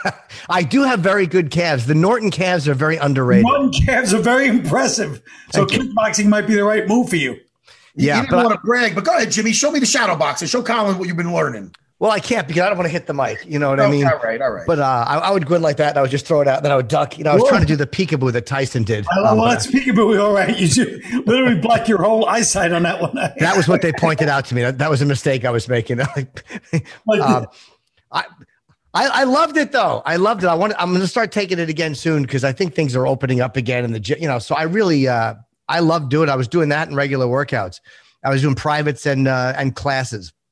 I do have very good calves. The Norton calves are very underrated. One calves are very impressive. So Thank you. kickboxing might be the right move for you. Yeah, you didn't but- want to brag, but go ahead, Jimmy. Show me the shadow boxing. Show Colin what you've been learning. Well, I can't because I don't want to hit the mic. You know what I Okay, mean? all right, all right. But uh, I, I would grin like that, and I would just throw it out, and then I would duck. You know, I was Whoa. trying to do the peekaboo that Tyson did. I Um, well, but that's peekaboo. All right. You should literally block your whole eyesight on that one. that was what they pointed out to me. That, that was a mistake I was making. Like, um, I, I I loved it though. I loved it. I want. I'm going to start taking it again soon because I think things are opening up again in the gym. You know, so I really uh, I love doing it. I was doing that in regular workouts. I was doing privates and uh, and classes.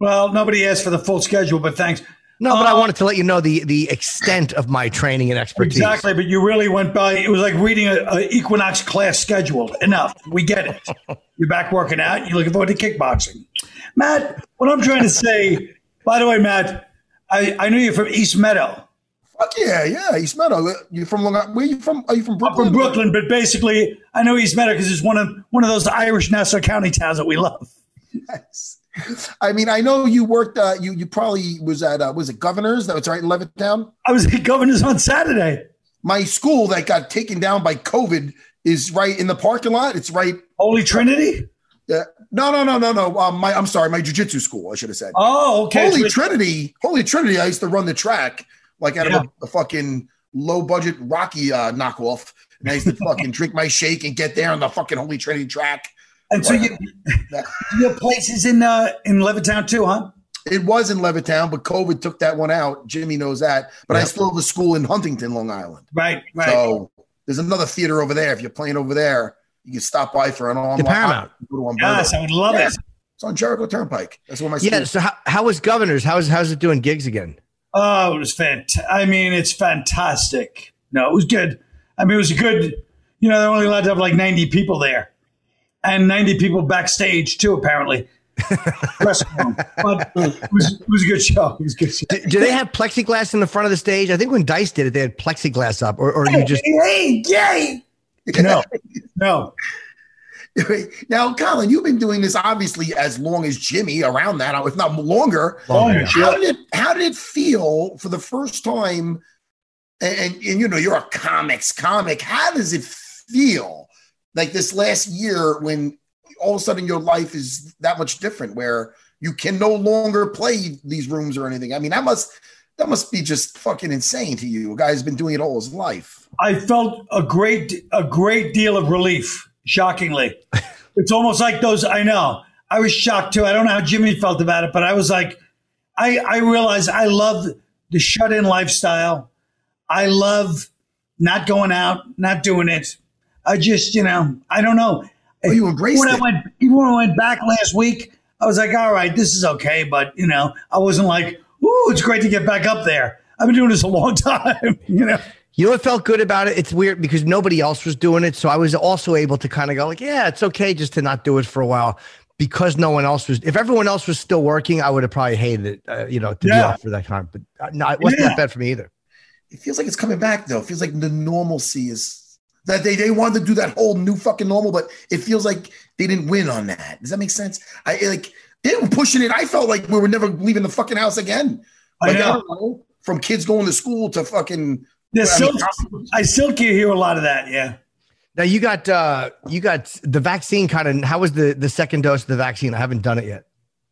Well, nobody asked for the full schedule, but thanks. No, but uh, I wanted to let you know the the extent of my training and expertise. Exactly, but you really went by. It was like reading a, a Equinox class schedule. Enough. We get it. You're back working out. You're looking forward to kickboxing. Matt, what I'm trying to say, by the way, Matt, I, I knew you're from East Meadow. Fuck yeah, yeah, East Meadow. You're from Long Island. Where are you from? Are you from Brooklyn? I'm from Brooklyn, but basically, I know East Meadow because it's one of one of those Irish Nassau County towns that we love. Yes. I mean, I know you worked. Uh, you you probably was at uh, was it Governors? That was right in Levittown. I was at Governors on Saturday. My school that got taken down by COVID is right in the parking lot. It's right. Holy Trinity. Yeah. No, no, no, no, no. Um, my I'm sorry, my jiu-jitsu school. I should have said. Oh, okay. Holy Trinity. Holy Trinity. I used to run the track like out Yeah. of a, a fucking low budget Rocky uh, knockoff, and I used to fucking drink my shake and get there on the fucking Holy Trinity track. And so you, your place is in uh, in Levittown too, huh? It was in Levittown, but COVID took that one out. Jimmy knows that. But I Yep. still have a school in Huntington, Long Island. Right, right. So there's another theater over there. If you're playing over there, you can stop by for an online. The Paramount. Yes, I would love Yeah. it. It's on Jericho Turnpike. That's where my school. Yeah. So how, how was Governors? How's how's it doing gigs again? Oh, it was fantastic. I mean, it's fantastic. No, it was good. I mean, it was a good, you know, they're only allowed to have like ninety people there. And ninety people backstage too, apparently. Dressing room. But it was, it was a good show. It was a good show. Do, do they have plexiglass in the front of the stage? I think when Dice did it, they had plexiglass up, or, or you just Hey, yay! No, no. Now, Colin, you've been doing this obviously as long as Jimmy, around that, if not longer. Longer. How did it, how did it feel for the first time? And, and, and you know, you're a comics comic. How does it feel like this last year when all of a sudden your life is that much different, where you can no longer play these rooms or anything? I mean, that must that must be just fucking insane to you. A guy who's been doing it all his life. I felt a great, a great deal of relief. Shockingly, it's almost like those. I know. I was shocked too. I don't know how Jimmy felt about it, but I was like, I I realized I love the shut-in lifestyle. I love not going out, not doing it. I just, you know, I don't know. Oh, you embraced when it. I went, even when I went back last week, I was like, all right, this is okay. But, you know, I wasn't like, ooh, it's great to get back up there. I've been doing this a long time, you know. You know what felt good about it? It's weird because nobody else was doing it. So I was also able to kind of go like, yeah, it's okay just to not do it for a while because no one else was. If everyone else was still working, I would have probably hated it, uh, you know, to Yeah. be off for that time. But uh, no, it wasn't Yeah. that bad for me either. It feels like it's coming back though. It feels like the normalcy is that they, they wanted to do that whole new fucking normal, but it feels like they didn't win on that. Does that make sense? I like they were pushing it. I felt like we were never leaving the fucking house again. Like, I know. I don't know, from kids going to school to fucking. There's I mean, still, I still can hear a lot of that. Yeah. Now you got uh, you got the vaccine kind of. How was the the second dose of the vaccine? I haven't done it yet.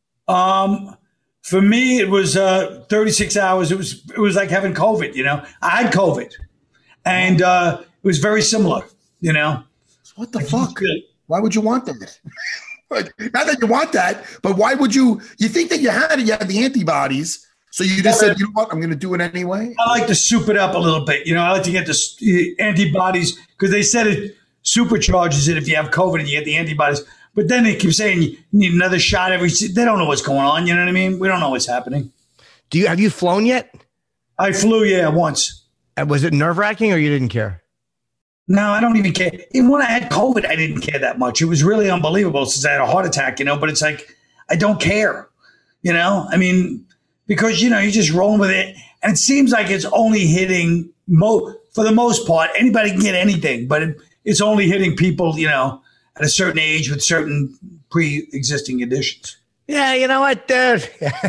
Um, for me, it was uh, thirty-six hours. It was it was like having COVID. You know, I had COVID, and uh, it was very similar. You know, what the fuck? Why would you want that? Like, not that you want that, but why would you? You think that you had it? You had the antibodies, so you just said, you know what? I'm going to do it anyway. I like to soup it up a little bit. You know, I like to get the s- antibodies because they said it supercharges it if you have COVID and you get the antibodies. But then they keep saying you need another shot every. They don't know what's going on. You know what I mean? We don't know what's happening. Do you have you flown yet? I flew, yeah, once. And was it nerve wracking or you didn't care? No, I don't even care. Even when I had COVID, I didn't care that much. It was really unbelievable since I had a heart attack, you know, but it's like, I don't care, you know? I mean, because, you know, you're just rolling with it. And it seems like it's only hitting, mo- for the most part, anybody can get anything, but it, it's only hitting people, you know, at a certain age with certain pre-existing conditions. Yeah, you know what, dude?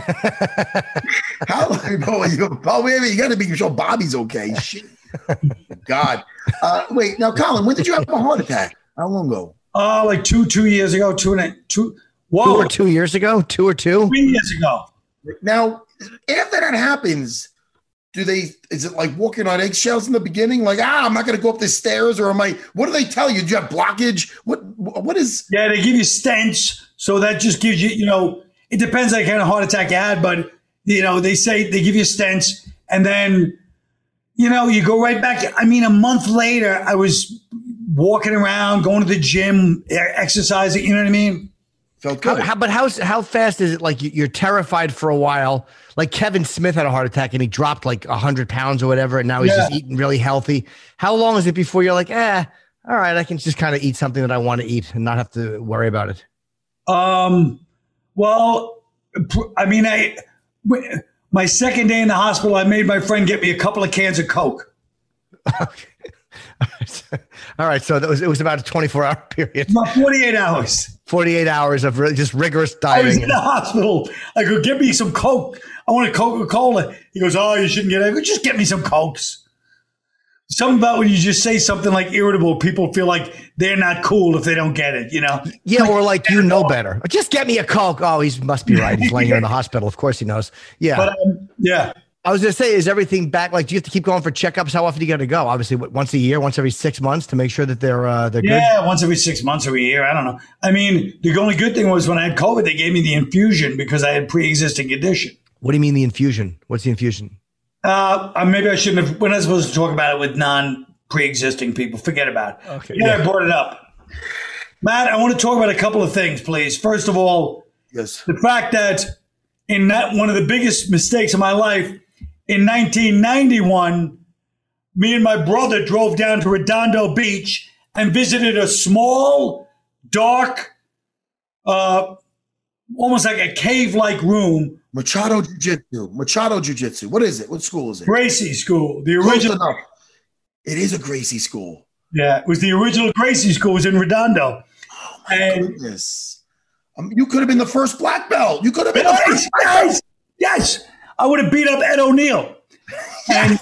How oh, you, oh, wait, wait, you got to be sure Bobby's okay. Shit. God. Uh, wait, now, Colin, when did you have a heart attack? How long ago? Oh, uh, like two, two years ago, two and a, two. Whoa. Two or two years ago? Two or two? Three years ago. Now, after that happens, do they, is it like walking on eggshells in the beginning? Like, ah, I'm not going to go up the stairs, or am I, what do they tell you? Do you have blockage? What, what is? Yeah, they give you stents. So that just gives you, you know, it depends on the kind of heart attack you had, but, you know, they say they give you stents and then, you know, you go right back. I mean, a month later, I was walking around, going to the gym, exercising, you know what I mean? Felt good. How, how, but how how fast is it? Like you're terrified for a while. Like Kevin Smith had a heart attack and he dropped like a hundred pounds or whatever, and now he's yeah. just eating really healthy. How long is it before you're like, eh, all right, I can just kind of eat something that I want to eat and not have to worry about it? Um. Well, I mean, I my second day in the hospital, I made my friend get me a couple of cans of Coke. Okay. All right, so that was it was about a twenty-four hour period. About forty-eight hours. forty-eight hours of really just rigorous dieting. I was in and- the hospital. I go, get me some Coke. I want a Coca-Cola. He goes, oh, you shouldn't get it. I go, just get me some Cokes. Something about when you just say something like irritable, people feel like they're not cool if they don't get it, you know? Yeah, or like you know better. Just get me a Coke. Oh, he must be right. He's laying here in the hospital. Of course he knows. Yeah. But, um, yeah. I was going to say, is everything back? Like, do you have to keep going for checkups? How often do you got to go? Obviously, what, once a year, once every six months to make sure that they're uh, they're yeah, good? Yeah, once every six months or a year. I don't know. I mean, the only good thing was when I had COVID, they gave me the infusion because I had pre-existing condition. What do you mean the infusion? What's the infusion? Uh, maybe I shouldn't have. We're not supposed to talk about it with non-pre-existing people. Forget about it. Okay. Yeah, I brought it up. Matt, I want to talk about a couple of things, please. First of all, yes, the fact that in that one of the biggest mistakes of my life, in nineteen ninety-one, me and my brother drove down to Redondo Beach and visited a small, dark, uh, almost like a cave-like room. Machado Jiu-Jitsu. Machado Jiu-Jitsu. What is it? What school is it? Gracie School. The original. It is a Gracie School. Yeah, it was the original Gracie School. It was in Redondo. Oh, my and, goodness. Um, you could have been the first black belt. You could have been yes, the first yes, yes. I would have beat up Ed O'Neill. And,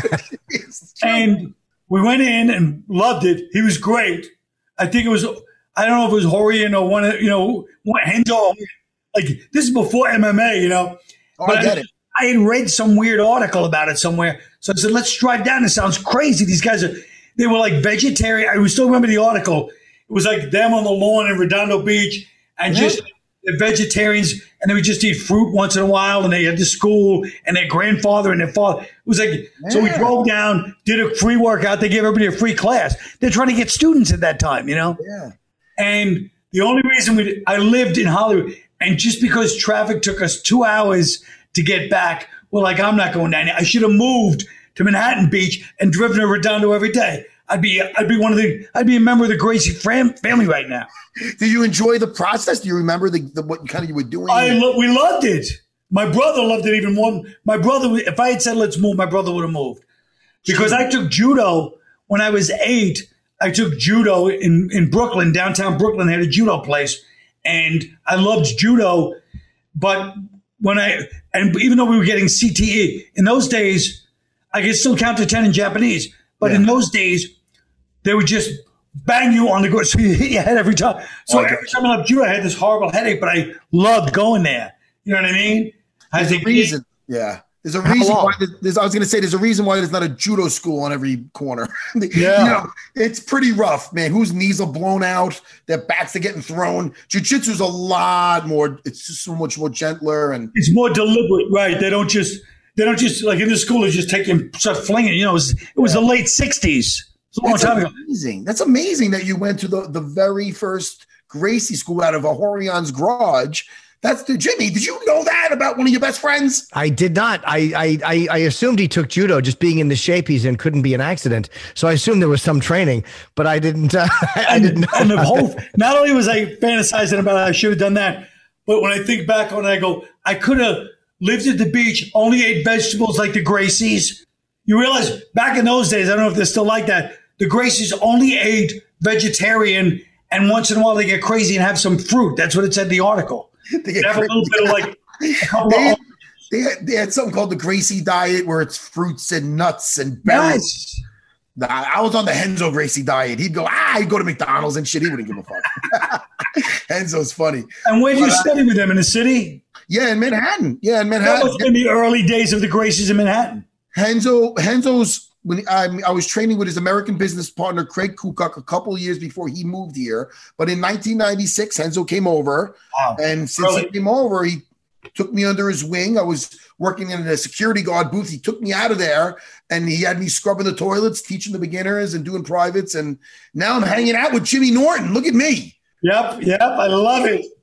and we went in and loved it. He was great. I think it was, I don't know if it was Horian or one of, you know, Henzo. Like, this is before M M A, you know. Oh, but I get I, it. I had read some weird article about it somewhere. So I said, let's drive down. It sounds crazy. These guys are, they were like vegetarian. I still remember the article. It was like them on the lawn in Redondo Beach and yeah. just the vegetarians, and they would just eat fruit once in a while, and they had the school and their grandfather and their father. It was like, yeah. So we drove down, did a free workout. They gave everybody a free class. They're trying to get students at that time, you know? Yeah. And the only reason we, did, I lived in Hollywood, and just because traffic took us two hours to get back, we're like, I'm not going down there. I should have moved to Manhattan Beach and driven to Redondo every day. I'd be, I'd be one of the, I'd be a member of the Gracie fam- family right now. Do you enjoy the process? Do you remember the, the what kind of you were doing? I lo- we loved it. My brother loved it even more. My brother, if I had said let's move, my brother would have moved because I took judo when I was eight. I took judo in in Brooklyn, downtown Brooklyn. They had a judo place, and I loved judo. But when I and even though we were getting C T E in those days, I could still count to ten in Japanese. But yeah. in those days, they would just bang you on the ground, so you hit your head every time. So oh, every time I loved judo, I had this horrible headache, but I loved going there. You know what I mean? There's a reason. Yeah. There's a reason why there's, I was going to say, there's a reason why there's not a judo school on every corner. Yeah. You know, it's pretty rough, man. Whose knees are blown out, their backs are getting thrown. Jiu-jitsu is a lot more, it's just so much more gentler. And it's more deliberate, right? They don't just, they don't just, like in the school, they just take you and start flinging. You know, it was, it was yeah. the late sixties. It's a long That's time ago. Amazing. That's amazing that you went to the, the very first Gracie School out of a Horion's garage. That's the Jimmy. Did you know that about one of your best friends? I did not. I, I I assumed he took judo, just being in the shape he's in couldn't be an accident. So I assumed there was some training, but I didn't. Uh, I and, didn't know. And the whole, not only was I fantasizing about it, I should have done that, but when I think back on it, I go, I could have lived at the beach, only ate vegetables like the Gracies. You realize back in those days, I don't know if they're still like that, the Gracies only ate vegetarian, and once in a while they get crazy and have some fruit. That's what it said in the article. They, get have a little bit of like they, had, they, had, they had something called the Gracie diet where it's fruits and nuts and berries. Nice. Nah, I was on the Henzo Gracie diet. He'd go, ah, he'd go to McDonald's and shit. He wouldn't give a fuck. Enzo's funny. And where did you but, study uh, with them, in the city? Yeah, in Manhattan. Yeah, in Manhattan. That was in the early days of the Gracies in Manhattan. Henzo, Henzo's, when I, I was training with his American business partner, Craig Kukuk, a couple of years before he moved here. But in nineteen ninety-six, Henzo came over. Wow. And since Early. he came over, he took me under his wing. I was working in a security guard booth. He took me out of there, and he had me scrubbing the toilets, teaching the beginners and doing privates. And now I'm hanging out with Jimmy Norton. Look at me. Yep, yep. I love it.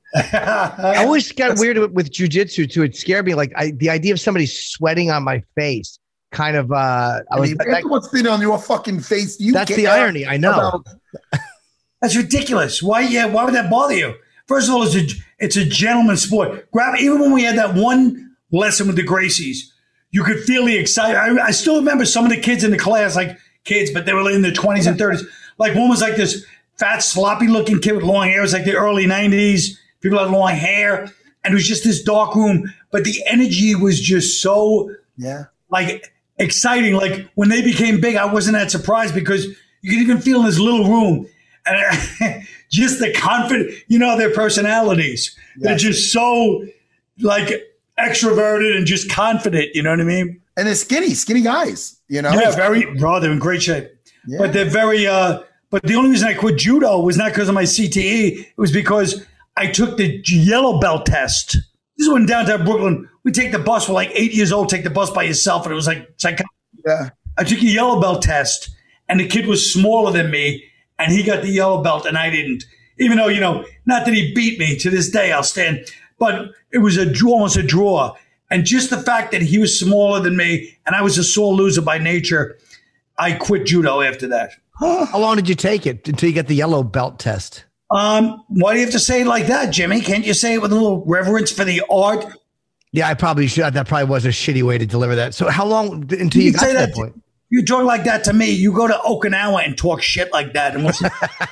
I always got That's, weird with, with jujitsu too. It scared me. Like I, the idea of somebody sweating on my face, kind of. Uh, I was. That, what's been on your fucking face? You that's the irony. I know. About- that's ridiculous. Why? Yeah. Why would that bother you? First of all, it's a it's a gentleman's sport. Grab. Even when we had that one lesson with the Gracies, you could feel the excitement. I, I still remember some of the kids in the class, like kids, but they were in their twenties and thirties. Like one was like this fat, sloppy-looking kid with long hair. It was like the early nineties. People had long hair, and it was just this dark room. But the energy was just so, yeah, like exciting. Like when they became big, I wasn't that surprised because you could even feel in this little room, and just the confidence. You know, their personalities. Yes. They're just so like extroverted and just confident. You know what I mean? And they're skinny, skinny guys. You know, yeah, very. Bro, they're in great shape, yeah. But they're very. uh But the only reason I quit judo was not because of my C T E. It was because I took the yellow belt test. This is when downtown Brooklyn, we take the bus. We're like eight years old, take the bus by yourself. And it was like, psych- yeah. I took a yellow belt test, and the kid was smaller than me, and he got the yellow belt, and I didn't. Even though, you know, not that he beat me. To this day, I'll stand. But it was a draw, almost a draw. And just the fact that he was smaller than me, and I was a sore loser by nature, I quit judo after that. How long did you take it until you get the yellow belt test? Um, why do you have to say it like that, Jimmy? Can't you say it with a little reverence for the art? Yeah, I probably should. That probably was a shitty way to deliver that. So how long until you, you got to that, that point? You talk like that to me. You go to Okinawa and talk shit like that. And what's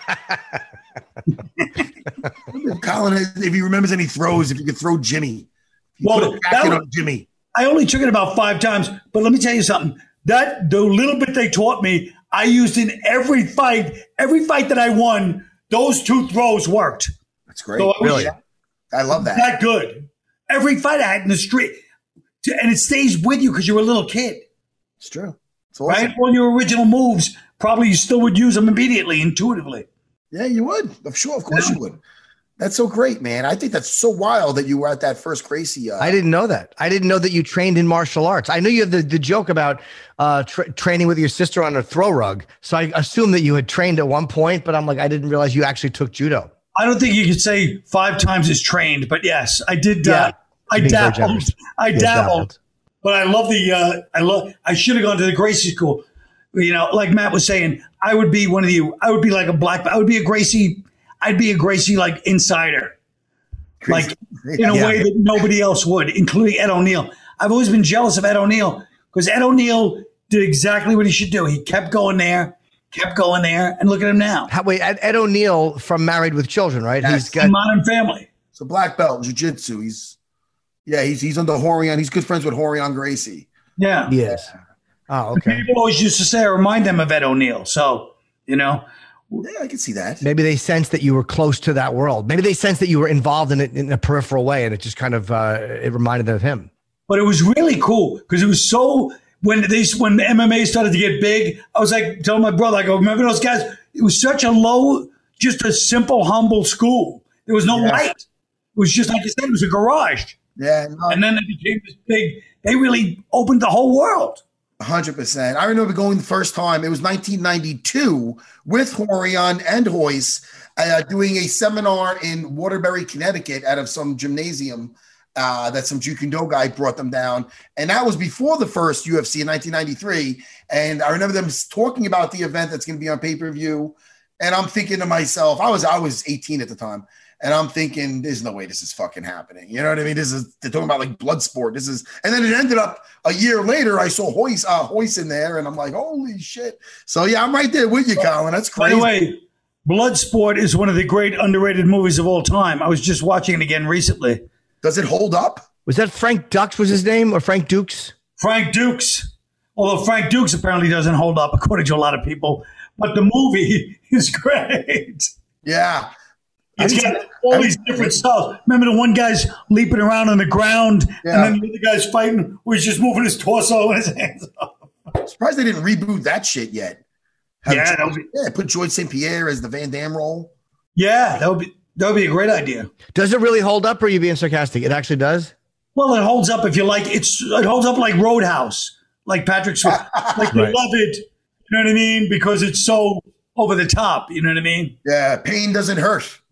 Colin, if he remembers any throws, if you could throw Jimmy. Well, that, on Jimmy. I only took it about five times, but let me tell you something. That the little bit they taught me, I used in every fight. Every fight that I won, those two throws worked. That's great. So I really? I love that. That good. Every fight I had in the street. And it stays with you because you're a little kid. It's true. It's awesome. Right? All your original moves, probably you still would use them immediately, intuitively. Yeah, you would. I'm sure. Of course yeah. you would. That's so great, man. I think that's so wild that you were at that first Gracie. Uh, I didn't know that. I didn't know that you trained in martial arts. I knew you had the, the joke about uh, tra- training with your sister on a throw rug. So I assumed that you had trained at one point, but I'm like, I didn't realize you actually took judo. I don't think you could say five times is trained, but yes, I did. Yeah, uh, I dabbled. I dabbled, dabbled, but I love the, uh, I love, I should have gone to the Gracie school. You know, like Matt was saying, I would be one of you. I would be like a black, I would be a Gracie. I'd be a Gracie like insider. Crazy. Like in a yeah. way that nobody else would, including Ed O'Neill. I've always been jealous of Ed O'Neill because Ed O'Neill did exactly what he should do. He kept going there, kept going there, and look at him now. How, wait, Ed, Ed O'Neill from Married with Children, right? Yes. He's got Modern Family. It's a black belt in jiu-jitsu. He's yeah, he's he's under Horion. He's good friends with Horion Gracie. Yeah, he is. Oh, okay. People always used to say, I remind them of Ed O'Neill. So you know. Yeah, I can see that. Maybe they sensed that you were close to that world. Maybe they sensed that you were involved in it in a peripheral way, and it just kind of uh, it reminded them of him. But it was really cool because it was so when they when M M A started to get big. I was like telling my brother, I go, remember those guys? It was such a low, just a simple, humble school. There was no yeah. light. It was just like you said, it was a garage. Yeah, no. And then it became this big. They really opened the whole world. one hundred percent. I remember going the first time. It was nineteen ninety-two with Horion and Hoyce uh, doing a seminar in Waterbury, Connecticut out of some gymnasium uh, that some Jeet Kune Do guy brought them down. And that was before the first U F C in nineteen ninety-three. And I remember them talking about the event that's going to be on pay-per-view. And I'm thinking to myself, I was I was eighteen at the time. And I'm thinking, there's no way this is fucking happening. You know what I mean? This is, they're talking about like blood sport. This is, and then it ended up a year later, I saw Hoyce, uh, Hoyce in there and I'm like, holy shit. So yeah, I'm right there with you, Colin. That's crazy. By the way, Bloodsport is one of the great underrated movies of all time. I was just watching it again recently. Does it hold up? Was that Frank Dux was his name or Frank Dukes? Frank Dukes. Although Frank Dukes apparently doesn't hold up according to a lot of people, but the movie is great. Yeah. It's got all these different styles. Remember the one guy's leaping around on the ground, yeah. and then the other guy's fighting where he's just moving his torso and his hands up. I'm surprised they didn't reboot that shit yet. Have yeah, George, be, yeah, put George Saint Pierre as the Van Damme role. Yeah, that would be that would be a great idea. Does it really hold up, or are you being sarcastic? It actually does. Well, it holds up if you like. It's it holds up like Roadhouse, like Patrick Swayze, like you right. love it. You know what I mean? Because it's so over the top. You know what I mean? Yeah, pain doesn't hurt.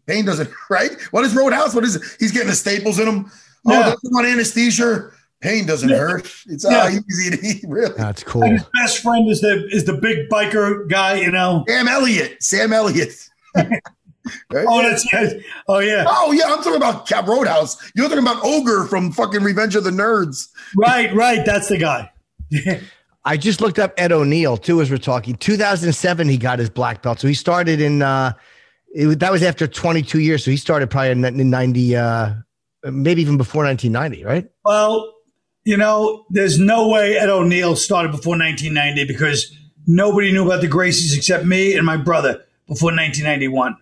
Pain doesn't, right? What is Roadhouse? What is it? He's getting the staples in him. Oh, Yeah. doesn't want anesthesia. Pain doesn't Yeah. hurt. It's Yeah. uh, easy to eat, really. That's cool. And his best friend is the is the big biker guy, you know. Sam Elliott. Sam Elliott. Right? Oh, that's oh yeah. Oh, yeah. I'm talking about Cap Roadhouse. You're talking about Ogre from fucking Revenge of the Nerds. Right, right. That's the guy. I just looked up Ed O'Neill too as we're talking. two thousand seven, he got his black belt. So he started in uh, it, was- that was after twenty-two years. So he started probably in, in ninety, uh, maybe even before nineteen ninety, right? Well, you know, there's no way Ed O'Neill started before nineteen ninety because nobody knew about the Gracies except me and my brother before nineteen ninety-one.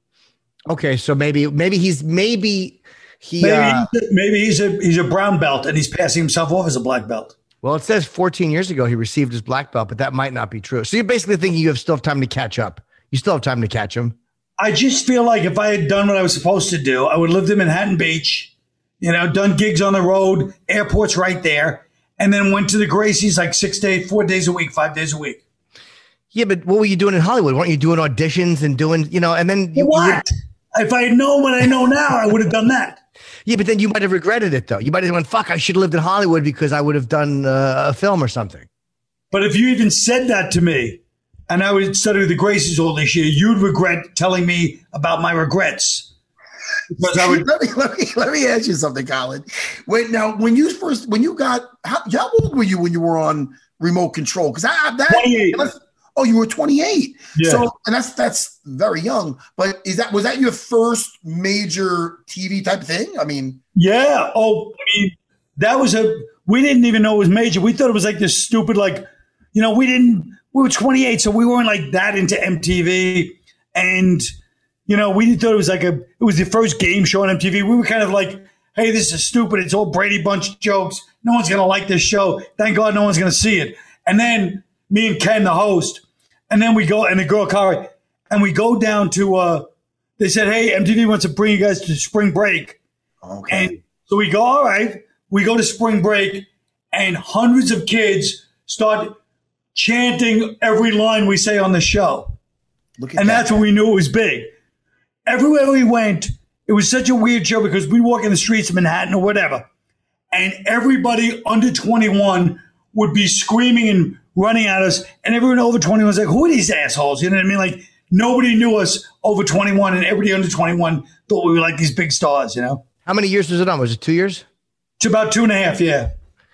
Okay, so maybe maybe he's maybe he. Maybe, uh, he's a, maybe he's a he's a brown belt and he's passing himself off as a black belt. well, it says fourteen years ago he received his black belt, but that might not be true. So you're basically thinking you have still have time to catch up. You still have time to catch him. I just feel like if I had done what I was supposed to do, I would have lived in Manhattan Beach, you know, done gigs on the road, airport's right there, and then went to the Gracies like six days, four days a week, five days a week. Yeah, but what were you doing in Hollywood? Weren't you doing auditions and doing, you know, and then you, What? If I had known what I know now, I would have done that. yeah, but then you might have regretted it though. You might have went, fuck, I should have lived in Hollywood because I would have done uh, a film or something. But if you even said that to me and I would study the Gracies all this year, you'd regret telling me about my regrets. Because I would. let me let me let me ask you something, Colin. Wait, now when you first when you got how, how old were you when you were on Remote Control? Because I that twenty-eight. oh, you were twenty-eight. Yeah. So and that's that's very young. But is that was that your first major T V type thing? I mean, Yeah. Oh, I mean, that was a. We didn't even know it was major. We thought it was like this stupid, like, you know, we didn't. We were twenty-eight, so we weren't like that into M T V, and you know, we thought it was like a. It was the first game show on M T V. We were kind of like, hey, this is stupid. It's all Brady Bunch jokes. No one's gonna like this show. Thank God, no one's gonna see it. And then me and Ken, the host, and then we go and the girl Kara, and we go down to. uh They said, hey, M T V wants to bring you guys to spring break. okay. And so we go, all right, we go to spring break, and hundreds of kids start chanting every line we say on the show. Look at And that. that's when we knew it was big. Everywhere we went, it was such a weird show because we'd walk in the streets of Manhattan or whatever, and everybody under twenty-one would be screaming and running at us, and everyone over twenty-one was like, who are these assholes? You know what I mean? Like, nobody knew us over twenty-one, and everybody under twenty-one thought we were like these big stars, you know? How many years was it on? Was it two years? It's about two and a half, yeah.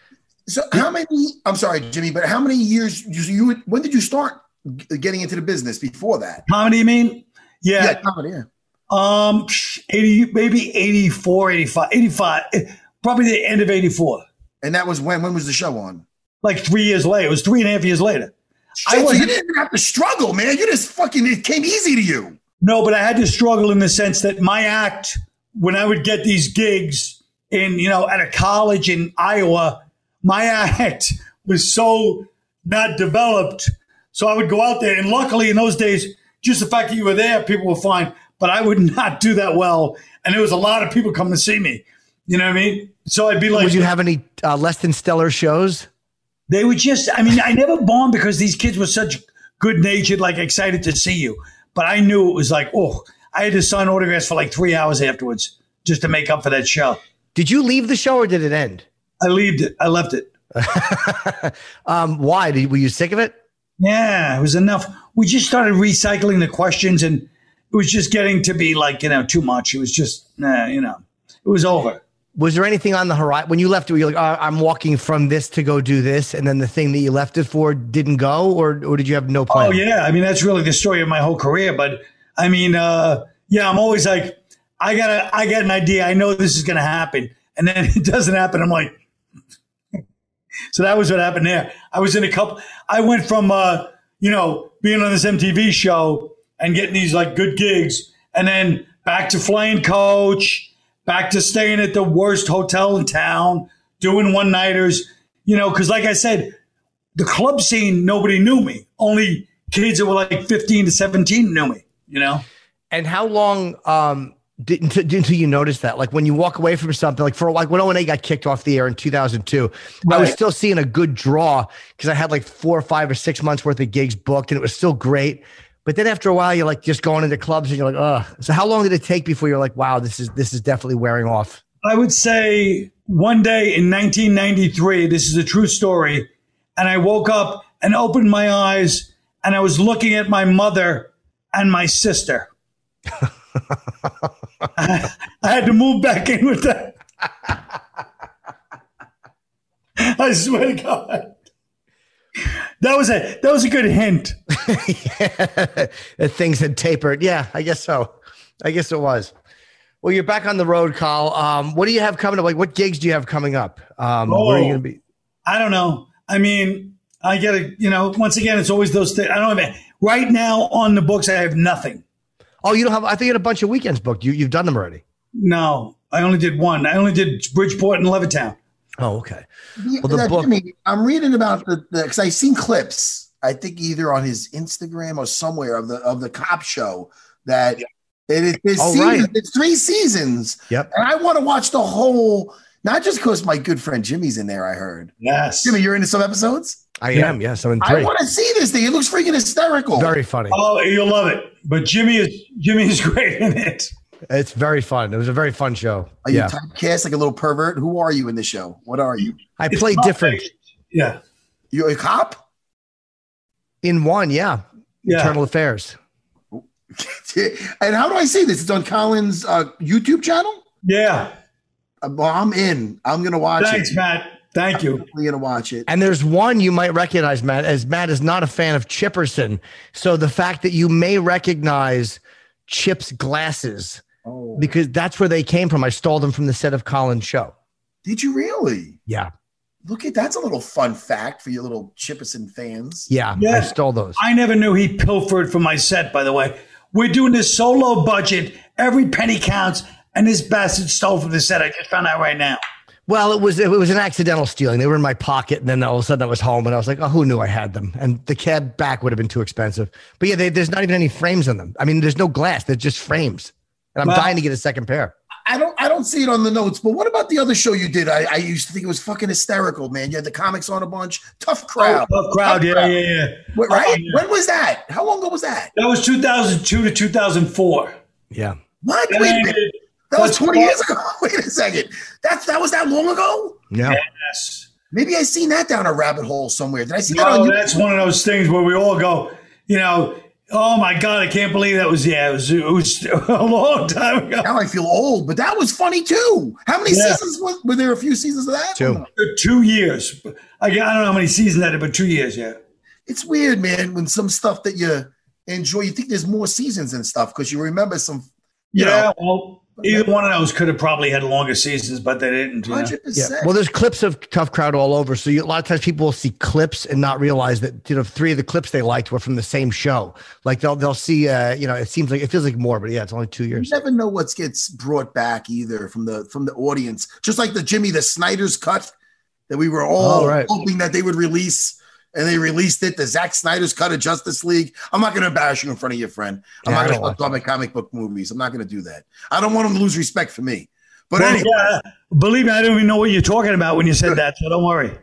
So how many? I'm sorry, Jimmy, but how many years? You, you when did you start g- getting into the business? Before that? Comedy, you mean? Yeah. Yeah, comedy. Yeah. Um, eighty, maybe eighty-four, eighty-five, eighty-five, eh, probably the end of eighty-four. And that was when? When was the show on? Like three years later. It was three and a half years later. Shit, so you didn't even have to struggle, man. You just fucking, it came easy to you. No, but I had to struggle in the sense that my act, when I would get these gigs in, you know, at a college in Iowa, my act was so not developed. So I would go out there, and luckily in those days, just the fact that you were there, people were fine. But I would not do that well. And there was a lot of people coming to see me. You know what I mean? So I'd be like, Would you have any uh, less than stellar shows? They would just, I mean, I never bombed because these kids were such good natured, like excited to see you. But I knew it was like, oh, I had to sign autographs for like three hours afterwards just to make up for that show. Did you leave the show or did it end? I left it. I left it. um, why? Did, were you sick of it? Yeah, it was enough. We just started recycling the questions, and it was just getting to be like, you know, too much. It was just, nah, you know, it was over. Was there anything on the horizon when you left it? Were you like, oh, I'm walking from this to go do this, and then the thing that you left it for didn't go, or or did you have no plan? Oh yeah, I mean that's really the story of my whole career. But I mean, uh, yeah, I'm always like, I gotta, I got an idea. I know this is gonna happen, and then it doesn't happen. I'm like, so that was what happened there. I was in a couple. I went from, uh, you know, being on this M T V show and getting these like good gigs, and then back to flying coach. Back to staying at the worst hotel in town, doing one-nighters, you know, because like I said, the club scene, nobody knew me. Only kids that were like fifteen to seventeen knew me, you know? And how long um, did, until, until you notice that? Like when you walk away from something, like for like when O and A got kicked off the air in two thousand two, right. I was still seeing a good draw because I had like four or five or six months worth of gigs booked and it was still great. But then after a while, you're like just going into clubs and you're like, ugh. So how long did it take before you're like, wow, this is this is definitely wearing off? I would say one day in nineteen ninety-three, this is a true story, and I woke up and opened my eyes and I was looking at my mother and my sister. I, I had to move back in with that. I swear to God. That was a that was a good hint. Yeah, that things had tapered. Yeah, I guess so. I guess it was. Well, you're back on the road, Carl. Um, what do you have coming up? Like, what gigs do you have coming up? Um, oh, where are you going to be? I don't know. I mean, I get to, you know, once again, it's always those things. I don't have right now on the books. I have nothing. Oh, you don't have? I think you had a bunch of weekends booked. You you've done them already. No, I only did one. I only did Bridgeport and Levittown. Oh, okay. Well, the book. Jimmy, I'm reading about the because I've seen clips. I think either on his Instagram or somewhere of the of the cop show that it, it, it's, oh, seasons, right. it's three seasons. Yep. And I want to watch the whole, not just because my good friend Jimmy's in there. I heard. Yes. Jimmy, you're into some episodes. I am. Yes, I'm in three. I want to see this thing. It looks freaking hysterical. Very funny. Oh, you'll love it. But Jimmy is Jimmy is great in it. It's very fun. It was a very fun show. Are yeah. you typecast like a little pervert? Who are you in the show? What are you? I play different. Yeah. You're a cop? In one, yeah. yeah. Internal Affairs. And how do I see this? It's on Colin's uh, YouTube channel? Yeah. Uh, well, I'm in. I'm going to watch Thanks, it. Thanks, Matt. Thank you. I'm going to watch it. And there's one you might recognize, Matt, as Matt is not a fan of Chipperson. So the fact that you may recognize Chip's glasses, oh. because that's where they came from. I stole them from the set of Colin's show. Did you really? Yeah. Look at that's a little fun fact for your little Chipperson fans. Yeah, yeah, I stole those. I never knew he pilfered from my set, by the way. We're doing this so low budget, every penny counts, and this bastard stole from the set. I just found out right now. Well, it was it was an accidental stealing. They were in my pocket, and then all of a sudden I was home, and I was like, oh, who knew I had them? And the cab back would have been too expensive. But yeah, they, there's not even any frames on them. I mean, there's no glass. They're just frames. And I'm well, dying to get a second pair. I don't I don't see it on the notes, but what about the other show you did? I, I used to think it was fucking hysterical, man. You had the comics on a bunch. Tough Crowd. Oh, tough crowd, tough yeah, crowd. yeah, yeah, Wait, right? Oh, yeah. When was that? How long ago was that? That was two thousand two to two thousand four. Yeah. What? Wait a minute. That was twenty years ago. Wait a second. That's that was that long ago? Yeah. Yes. Maybe I seen that down a rabbit hole somewhere. Did I see no, that on that's one of those things where we all go, you know, oh my God, I can't believe that was, yeah, it was, it was a long time ago. Now I feel old, but that was funny too. How many yeah. seasons was, were there? A few seasons of that? Two. Two years. I, I don't know how many seasons that is, but two years, yeah. It's weird, man, when some stuff that you enjoy, you think there's more seasons and stuff because you remember some. You yeah, know, well, either one of those could have probably had longer seasons, but they didn't. You know? one hundred percent. Yeah. Well, there's clips of Tough Crowd all over. So you, a lot of times people will see clips and not realize that, you know, three of the clips they liked were from the same show. Like they'll they'll see, uh, you know, it seems like it feels like more, but yeah, it's only two years. You never know what gets brought back either from the from the audience. Just like the Jimmy the Snyder's cut that we were all oh, right. hoping that they would release. And they released it, the Zack Snyder's cut of Justice League. I'm not going to embarrass you in front of your friend. I'm yeah, not going to talk about comic book movies. I'm not going to do that. I don't want him to lose respect for me. But well, anyway. Yeah, believe me, I don't even know what you're talking about when you said that, so don't worry.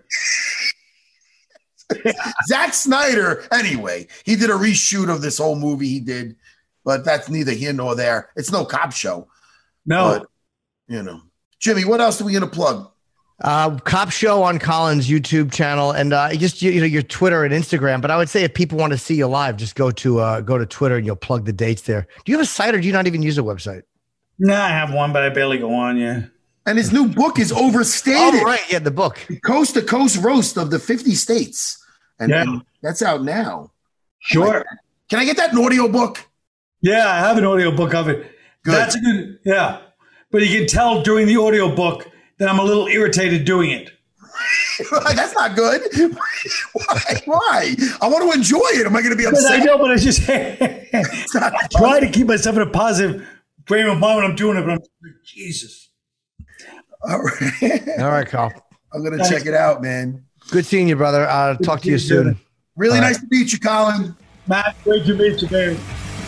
Zack Snyder, anyway, he did a reshoot of this whole movie he did, but that's neither here nor there. It's no cop show. No. But, you know. Jimmy, what else are we going to plug? Uh, Cop Show on Colin's YouTube channel, and uh, just you, you know your Twitter and Instagram. But I would say if people want to see you live, just go to uh, go to Twitter and you'll plug the dates there. Do you have a site or do you not even use a website? No, I have one, but I barely go on. Yeah. And his new book is Overstated. Oh, right, yeah, the book, Coast to Coast Roast of the fifty states, and, yeah. and that's out now. Sure. Like Can I get that in audio book? Yeah, I have an audio book of it. Good. That's a good. Yeah, but you can tell during the audio book that I'm a little irritated doing it. That's not good. Why? Why? I want to enjoy it. Am I going to be upset? I know, but I just I try to keep myself in a positive frame of mind when I'm doing it. But I'm Jesus. All right, all right, Carl. I'm going to check it out, man. Good seeing you, brother. I'll good talk to you soon. Good. Really all nice right. to meet you, Colin. Matt, great to meet you, man.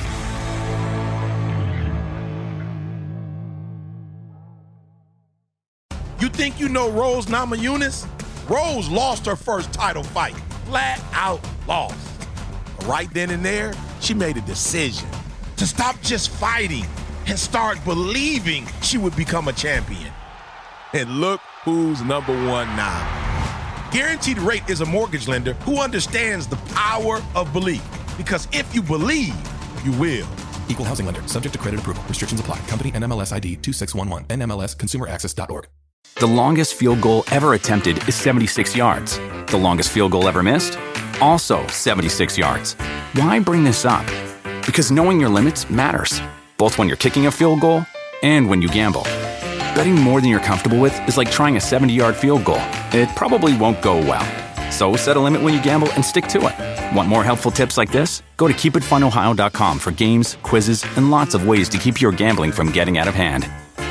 You think you know Rose Namajunas? Rose lost her first title fight. Flat out lost. Right then and there, she made a decision to stop just fighting and start believing she would become a champion. And look who's number one now. Guaranteed Rate is a mortgage lender who understands the power of belief. Because if you believe, you will. Equal housing lender. Subject to credit approval. Restrictions apply. Company N M L S I D two six one one. N M L S Consumer Access dot org. The longest field goal ever attempted is seventy-six yards. The longest field goal ever missed? Also seventy-six yards. Why bring this up? Because knowing your limits matters, both when you're kicking a field goal and when you gamble. Betting more than you're comfortable with is like trying a seventy-yard field goal. It probably won't go well. So set a limit when you gamble and stick to it. Want more helpful tips like this? Go to keep it fun ohio dot com for games, quizzes, and lots of ways to keep your gambling from getting out of hand.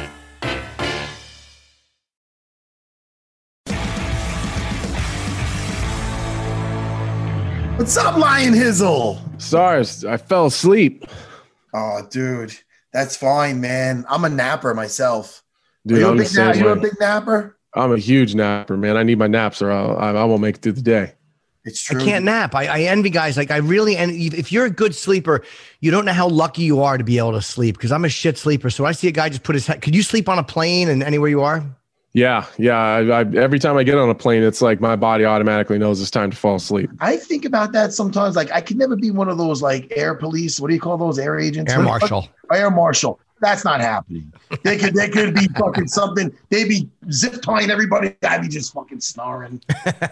What's up, Lion Hizzle? Sorry, I fell asleep. Oh, dude, that's fine, man. I'm a napper myself. Dude, Are you, I'm a big, na- you a big napper? I'm a huge napper, man. I need my naps or I'll, I, I won't make it through the day. It's true. I can't nap. I, I envy guys. Like I really, and if you're a good sleeper, you don't know how lucky you are to be able to sleep. Because I'm a shit sleeper. So I see a guy just put his head. Could you sleep on a plane and anywhere you are? Yeah, yeah. I, I, every time I get on a plane, it's like my body automatically knows it's time to fall asleep. I think about that sometimes. Like I could never be one of those like air police. What do you call those air agents? Air marshal. Air marshal. That's not happening. They could, they could be fucking something. They'd be zip tying everybody. I'd be just fucking snoring.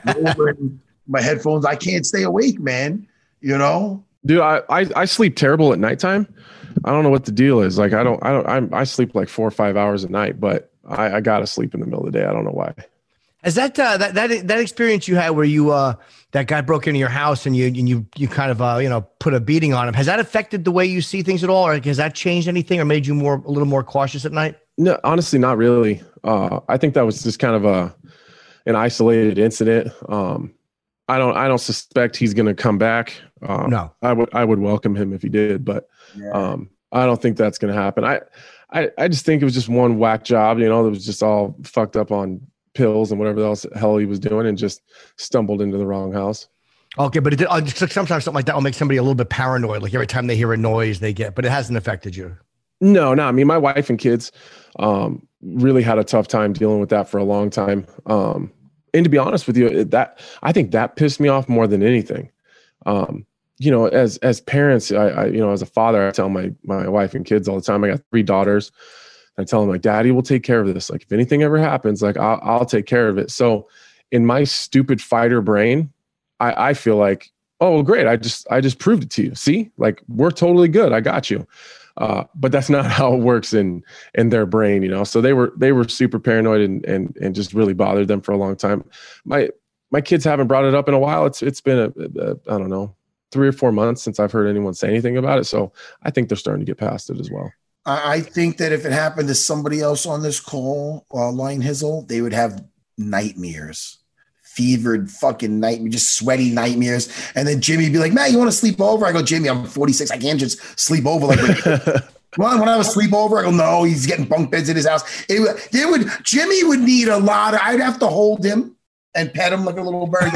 My headphones. I can't stay awake, man. You know, dude. I, I I sleep terrible at nighttime. I don't know what the deal is. Like I don't I don't I'm, I sleep like four or five hours a night, but I, I gotta sleep in the middle of the day. I don't know why. Is that uh, that that that experience you had where you uh that guy broke into your house and you and you you kind of uh you know put a beating on him? Has that affected the way you see things at all, or has that changed anything, or made you more a little more cautious at night? No, honestly, not really. Uh, I think that was just kind of a an isolated incident. Um, I don't I don't suspect he's going to come back. Um, no, I would I would welcome him if he did, but yeah. um, I don't think that's going to happen. I, I I just think it was just one whack job. You know, that was just all fucked up on pills and whatever else hell he was doing, and just stumbled into the wrong house. Okay, but it did, uh, sometimes something like that will make somebody a little bit paranoid. Like every time they hear a noise, they get. But it hasn't affected you. No, no. I mean, my wife and kids um, really had a tough time dealing with that for a long time. Um, and to be honest with you, that I think that pissed me off more than anything. Um, you know, as as parents, I, I you know, as a father, I tell my my wife and kids all the time. I got three daughters. I tell them like, Daddy will take care of this. Like if anything ever happens, like I'll, I'll take care of it. So in my stupid fighter brain, I, I feel like, oh, well, great. I just, I just proved it to you. See, like we're totally good. I got you. Uh, but that's not how it works in, in their brain, you know? So they were, they were super paranoid and, and, and just really bothered them for a long time. My, my kids haven't brought it up in a while. It's, it's been a, a, I don't know, three or four months since I've heard anyone say anything about it. So I think they're starting to get past it as well. I think that if it happened to somebody else on this call, uh, Lion Hizzle, they would have nightmares, fevered fucking nightmares, just sweaty nightmares. And then Jimmy would be like, Matt, you want to sleep over? I go, Jimmy, I'm forty-six. I can't just sleep over. Like when, when I was sleep over, I go, no, he's getting bunk beds in his house. It would, it would, Jimmy would need a lot of, I'd have to hold him and pet him like a little bird.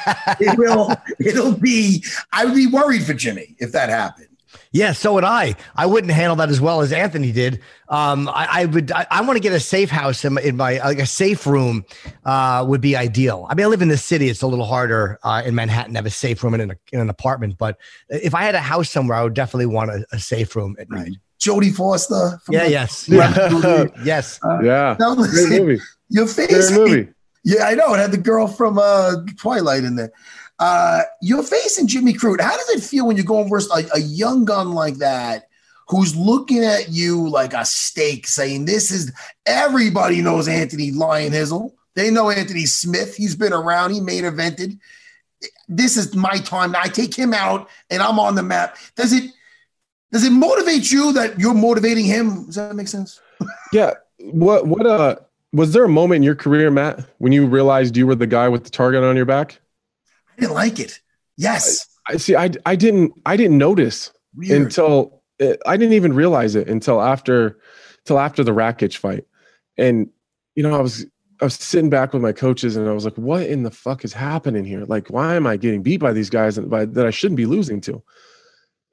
It will, it'll be, I would be worried for Jimmy if that happened. Yeah, so would I. I wouldn't handle that as well as Anthony did. Um, I, I would. I, I want to get a safe house in my, in my like a safe room uh, would be ideal. I mean, I live in the city; it's a little harder uh, in Manhattan to have a safe room in, a, in an apartment. But if I had a house somewhere, I would definitely want a, a safe room at night. Jodie Foster. Yeah. The, yes. Yeah. Yes. Uh, yeah. Now, listen, great movie. Your face. Great movie. Yeah, I know. It had the girl from uh, Twilight in there. Uh, you're facing Jimmy Crute. How does it feel when you're going versus a, a young gun like that who's looking at you like a steak saying, this is, everybody knows Anthony Lion Hizzle. They know Anthony Smith. He's been around. He main evented. This is my time. I take him out and I'm on the map. Does it, does it motivate you that you're motivating him? Does that make sense? Yeah. What, what, uh, was there a moment in your career, Matt, when you realized you were the guy with the target on your back? I didn't like it. Yes. I, I see. I, I didn't, I didn't notice Weird. until it, I didn't even realize it until after, till after the Rakic fight. And, you know, I was, I was sitting back with my coaches and I was like, what in the fuck is happening here? Like, why am I getting beat by these guys and by, that I shouldn't be losing to?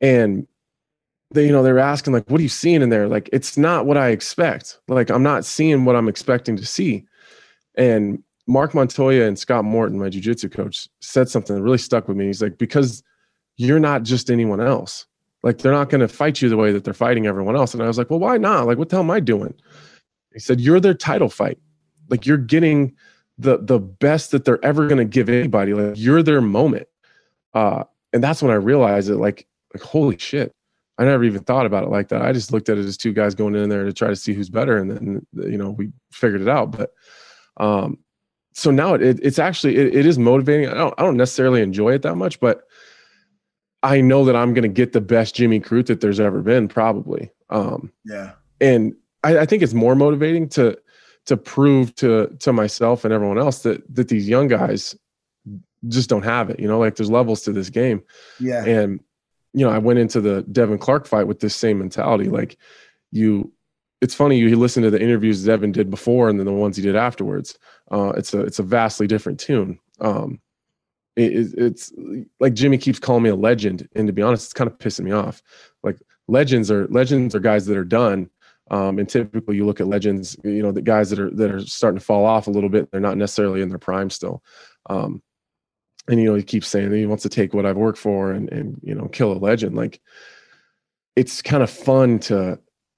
And they, you know, they were asking like, what are you seeing in there? Like, it's not what I expect. Like, I'm not seeing what I'm expecting to see. And Mark Montoya and Scott Morton, my jiu-jitsu coach, said something that really stuck with me. He's like, because you're not just anyone else. Like, they're not going to fight you the way that they're fighting everyone else. And I was like, well, why not? Like, what the hell am I doing? He said, you're their title fight. Like, you're getting the the best that they're ever going to give anybody. Like, you're their moment. Uh, and that's when I realized it, like, like, holy shit. I never even thought about it like that. I just looked at it as two guys going in there to try to see who's better. And then, you know, we figured it out. But um, so now it, it, it's actually, it, it is motivating. I don't, I don't necessarily enjoy it that much, but I know that I'm going to get the best Jimmy Crute that there's ever been, probably. Um, yeah. And I, I think it's more motivating to, to prove to, to myself and everyone else that, that these young guys just don't have it, you know, like there's levels to this game. Yeah. And, you know, I went into the Devin Clark fight with this same mentality. Like you, it's funny, you listen to the interviews Devin did before and then the ones he did afterwards. Uh, it's a, it's a vastly different tune. Um, it, it's like Jimmy keeps calling me a legend. And to be honest, it's kind of pissing me off. Like legends are legends are guys that are done. Um, and typically you look at legends, you know, the guys that are, that are starting to fall off a little bit, they're not necessarily in their prime still. Um, And, you know, he keeps saying that he wants to take what I've worked for and, and, you know, kill a legend. Like, it's kind of fun to,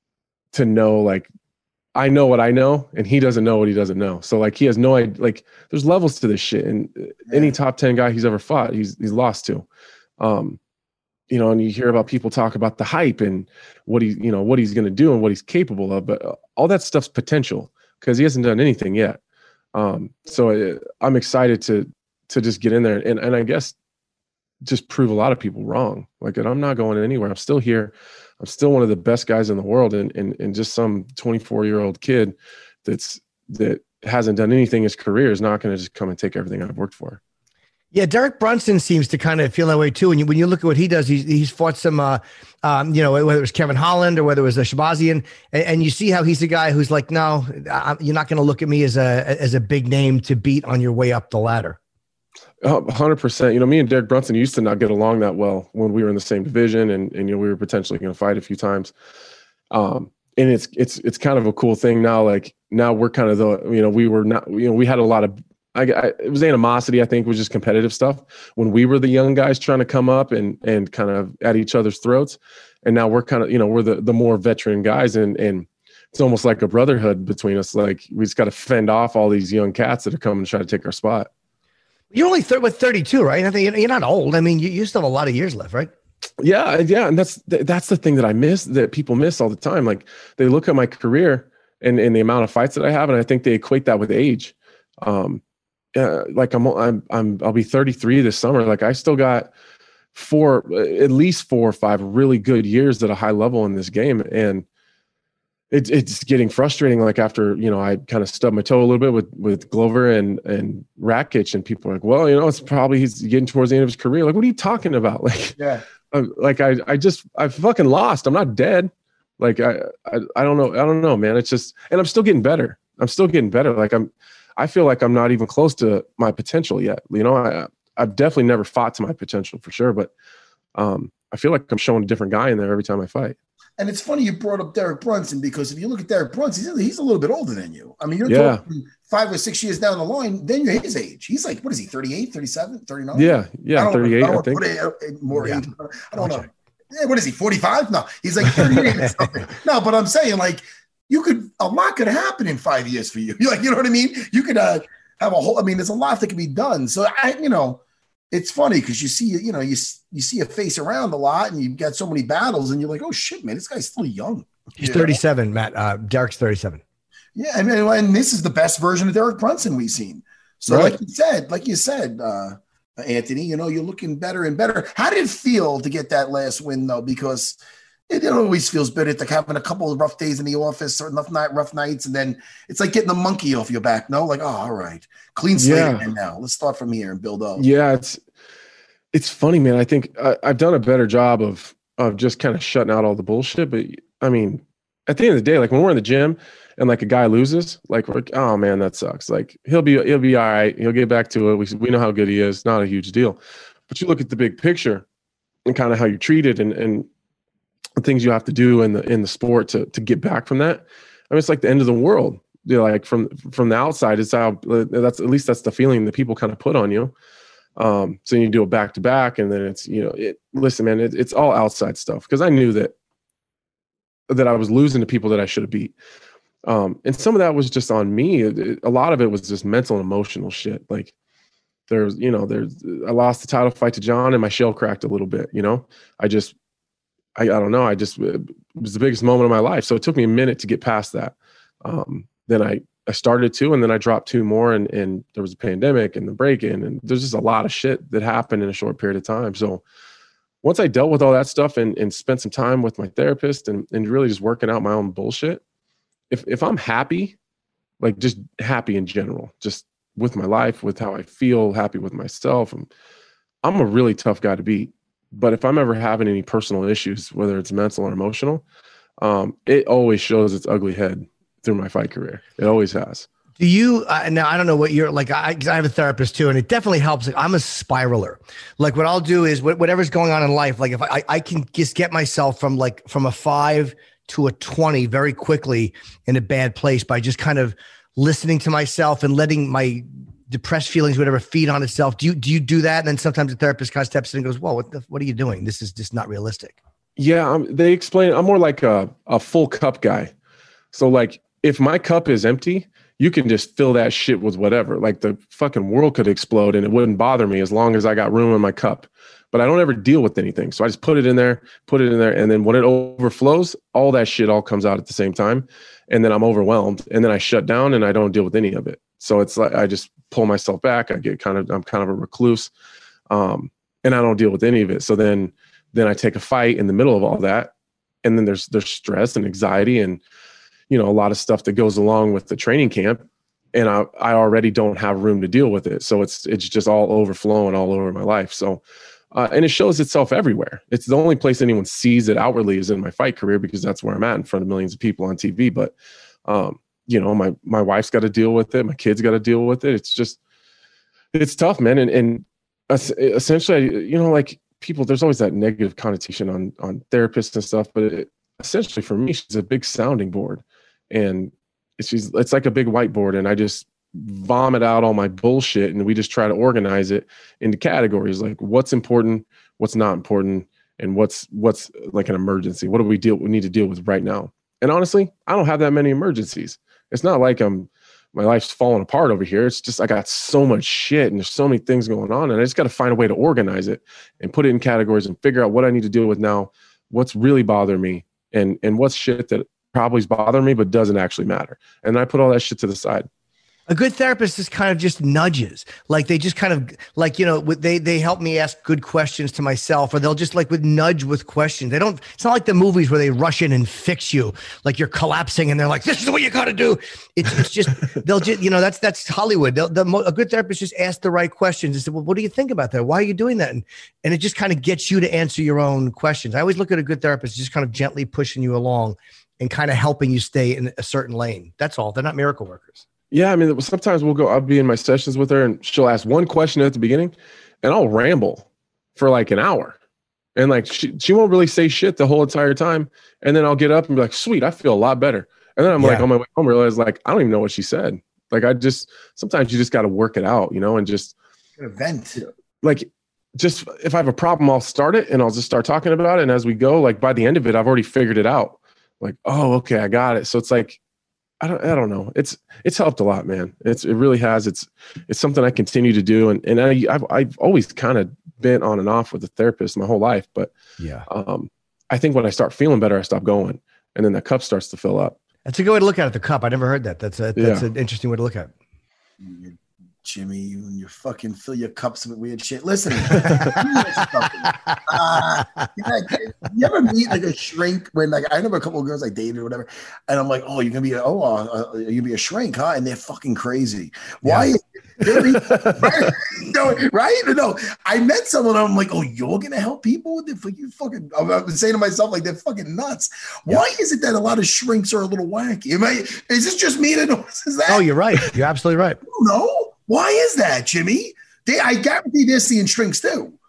to know, like, I know what I know and he doesn't know what he doesn't know. So like, he has no idea, like there's levels to this shit. And yeah. Any top ten guy he's ever fought, he's, he's lost to, um, you know, and you hear about people talk about the hype and what he, you know, what he's going to do and what he's capable of, but all that stuff's potential because he hasn't done anything yet. Um, so uh, I'm excited to, to just get in there and, and I guess just prove a lot of people wrong. Like, and I'm not going anywhere. I'm still here. I'm still one of the best guys in the world. And, and, and just some twenty-four year old kid that's, that hasn't done anything in his career is not going to just come and take everything I've worked for. Yeah, Derek Brunson seems to kind of feel that way too. And you, when you look at what he does, he's, he's fought some, uh, um, you know, whether it was Kevin Holland or whether it was a Shabazian, and, and you see how he's a guy who's like, no, I, you're not going to look at me as a as a big name to beat on your way up the ladder. one hundred percent. You know, me and Derek Brunson used to not get along that well when we were in the same division, and and you know we were potentially going to fight a few times. Um, and it's it's it's kind of a cool thing now. Like now we're kind of the you know we were not you know we had a lot of I, I it was animosity. I think was just competitive stuff when we were the young guys trying to come up and and kind of at each other's throats. And now we're kind of you know we're the the more veteran guys, and and it's almost like a brotherhood between us. Like we just got to fend off all these young cats that are coming to try to take our spot. You're only th- with thirty-two, right? I think you're not old. I mean, you, you still have a lot of years left, right? Yeah, yeah, and that's that's the thing that I miss, that people miss all the time. Like they look at my career and, and the amount of fights that I have, and I think they equate that with age. Um, uh, like I'm I'm I'm I'll be thirty-three this summer. Like I still got four, at least four or five really good years at a high level in this game, and It's it's getting frustrating. Like after, you know, I kind of stubbed my toe a little bit with, with Glover and, and Rakic, and people are like, well, you know, it's probably he's getting towards the end of his career. Like, what are you talking about? Like, yeah, I'm, like I, I just, I fucking lost. I'm not dead. Like, I, I, I don't know. I don't know, man. It's just, and I'm still getting better. I'm still getting better. Like I'm, I feel like I'm not even close to my potential yet. You know, I, I've definitely never fought to my potential for sure, but um, I feel like I'm showing a different guy in there every time I fight. And it's funny you brought up Derek Brunson, because if you look at Derek Brunson, he's, he's a little bit older than you. I mean, you're yeah. talking five or six years down the line, then you're his age. He's like, what is he, thirty-eight, thirty-seven, thirty-nine? Yeah, yeah, I thirty-eight, I, I think. Put more yeah. age. I don't know. Yeah, what is he, forty-five? No, he's like thirty-eight or something. No, but I'm saying, like, you could, a lot could happen in five years for you. You're like, you know what I mean? You could uh, have a whole, I mean, there's a lot that can be done. So, I, you know, it's funny because you see, you know, you you see a face around a lot, and you've got so many battles, and you're like, oh shit, man, this guy's still young. He's thirty-seven, Matt. Uh, Derek's thirty-seven. Yeah, I mean, and this is the best version of Derek Brunson we've seen. So, right. like you said, like you said, uh, Anthony, you know, you're looking better and better. How did it feel to get that last win, though? Because it, it always feels better to having a couple of rough days in the office or enough night, rough nights, and then it's like getting the monkey off your back. No, like, oh, all right, clean slate, yeah. And now let's start from here and build up. Yeah, it's it's funny, man. I think I, I've done a better job of of just kind of shutting out all the bullshit. But I mean, at the end of the day, like when we're in the gym and like a guy loses, like we're like, oh man, that sucks. Like he'll be he'll be all right. He'll get back to it. We we know how good he is. Not a huge deal. But you look at the big picture, and kind of how you're treated and, and the things you have to do in the, in the sport to, to get back from that. I mean, it's like the end of the world. You know, like from, from the outside, it's how that's, at least that's the feeling that people kind of put on you. Um, so you do it back to back, and then it's, you know, it, listen, man, it, it's all outside stuff. Cause I knew that, that I was losing to people that I should have beat. Um, and some of that was just on me. It, it, a lot of it was just mental and emotional shit. Like there's, you know, there's, I lost the title fight to John and my shell cracked a little bit, you know, I just, I, I don't know. I just, it was the biggest moment of my life. So it took me a minute to get past that. Um, then I, I started two, and then I dropped two more, and, and there was a pandemic and the break-in, and there's just a lot of shit that happened in a short period of time. So once I dealt with all that stuff and, and spent some time with my therapist and, and really just working out my own bullshit, if if I'm happy, like just happy in general, just with my life, with how I feel, happy with myself, I'm, I'm a really tough guy to beat. But if I'm ever having any personal issues, whether it's mental or emotional, um, it always shows its ugly head through my fight career. It always has. Do you, uh, now I don't know what you're like, I, I have a therapist too, and it definitely helps. Like, I'm a spiraler. Like what I'll do is whatever's going on in life, like if I, I can just get myself from like, from a five to a twenty very quickly in a bad place by just kind of listening to myself and letting my depressed feelings, whatever, feed on itself. Do you, do you do that? And then sometimes the therapist kind of steps in and goes, whoa, what the, what are you doing? This is just not realistic. Yeah. Um, they explain, I'm more like a, a full cup guy. So like, if my cup is empty, you can just fill that shit with whatever. Like the fucking world could explode and it wouldn't bother me as long as I got room in my cup. But I don't ever deal with anything. So I just put it in there, put it in there. And then when it overflows, all that shit all comes out at the same time. And then I'm overwhelmed. And then I shut down and I don't deal with any of it. So it's like, I just pull myself back. I get kind of, I'm kind of a recluse. Um, and I don't deal with any of it. So then, then I take a fight in the middle of all that. And then there's, there's stress and anxiety and, you know, a lot of stuff that goes along with the training camp, and I, I already don't have room to deal with it. So it's, it's just all overflowing all over my life. So, uh, and it shows itself everywhere. It's the only place anyone sees it outwardly is in my fight career, because that's where I'm at in front of millions of people on T V. But, um, you know, my, my wife's got to deal with it. My kids got to deal with it. It's just, it's tough, man. And, and essentially, you know, like people, there's always that negative connotation on, on therapists and stuff, but it, essentially for me, she's a big sounding board. And it's just, it's like a big whiteboard, and I just vomit out all my bullshit, and we just try to organize it into categories, like what's important, what's not important, and what's what's like an emergency. What do we deal we need to deal with right now? And honestly, I don't have that many emergencies. It's not like I'm my life's falling apart over here. It's just I got so much shit and there's so many things going on, and I just got to find a way to organize it and put it in categories and figure out what I need to deal with now, what's really bothering me, and and what's shit that probably is bothering me but doesn't actually matter. And I put all that shit to the side. A good therapist is kind of just nudges. Like they just kind of like, you know, they, they help me ask good questions to myself, or they'll just like would nudge with questions. They don't, it's not like the movies where they rush in and fix you. Like you're collapsing and they're like, this is what you got to do. It's, it's just, they'll just, you know, that's, that's Hollywood. They'll, they'll, a good therapist just ask the right questions and say, well, what do you think about that? Why are you doing that? And, and it just kind of gets you to answer your own questions. I always look at a good therapist just kind of gently pushing you along and kind of helping you stay in a certain lane. That's all. They're not miracle workers. Yeah, I mean, sometimes we'll go, I'll be in my sessions with her and she'll ask one question at the beginning and I'll ramble for like an hour. And like, she, she won't really say shit the whole entire time. And then I'll get up and be like, sweet, I feel a lot better. And then I'm yeah. like, on my way home, I realize like, I don't even know what she said. Like, I just, sometimes you just got to work it out, you know, and just vent. Like, just if I have a problem, I'll start it and I'll just start talking about it. And as we go, like by the end of it, I've already figured it out. Like, oh, okay, I got it. So it's like, I don't, I don't know. It's, it's helped a lot, man. It's, it really has. It's, it's something I continue to do. And, and I, I've, I've always kind of been on and off with a therapist my whole life. But yeah, um, I think when I start feeling better, I stop going, and then the cup starts to fill up. That's a good way to look at it. The cup. I never heard that. That's a, that's yeah. an interesting way to look at it. Jimmy, you and you fucking fill your cups with weird shit. Listen, uh, you ever meet like a shrink when like I remember a couple of girls I dated or whatever, and I'm like, oh, you're gonna be a, oh, uh, you're gonna be a shrink, huh? And they're fucking crazy. Why? Yeah. right? No, right? No, I met someone. I'm like, oh, you're gonna help people with it? For you fucking, I'm saying to myself like they're fucking nuts. Yeah. Why is it that a lot of shrinks are a little wacky? Am I? Is this just me that notices that? Oh, you're right. You're absolutely right. No. Why is that, Jimmy? They, I guarantee they're seeing shrinks too.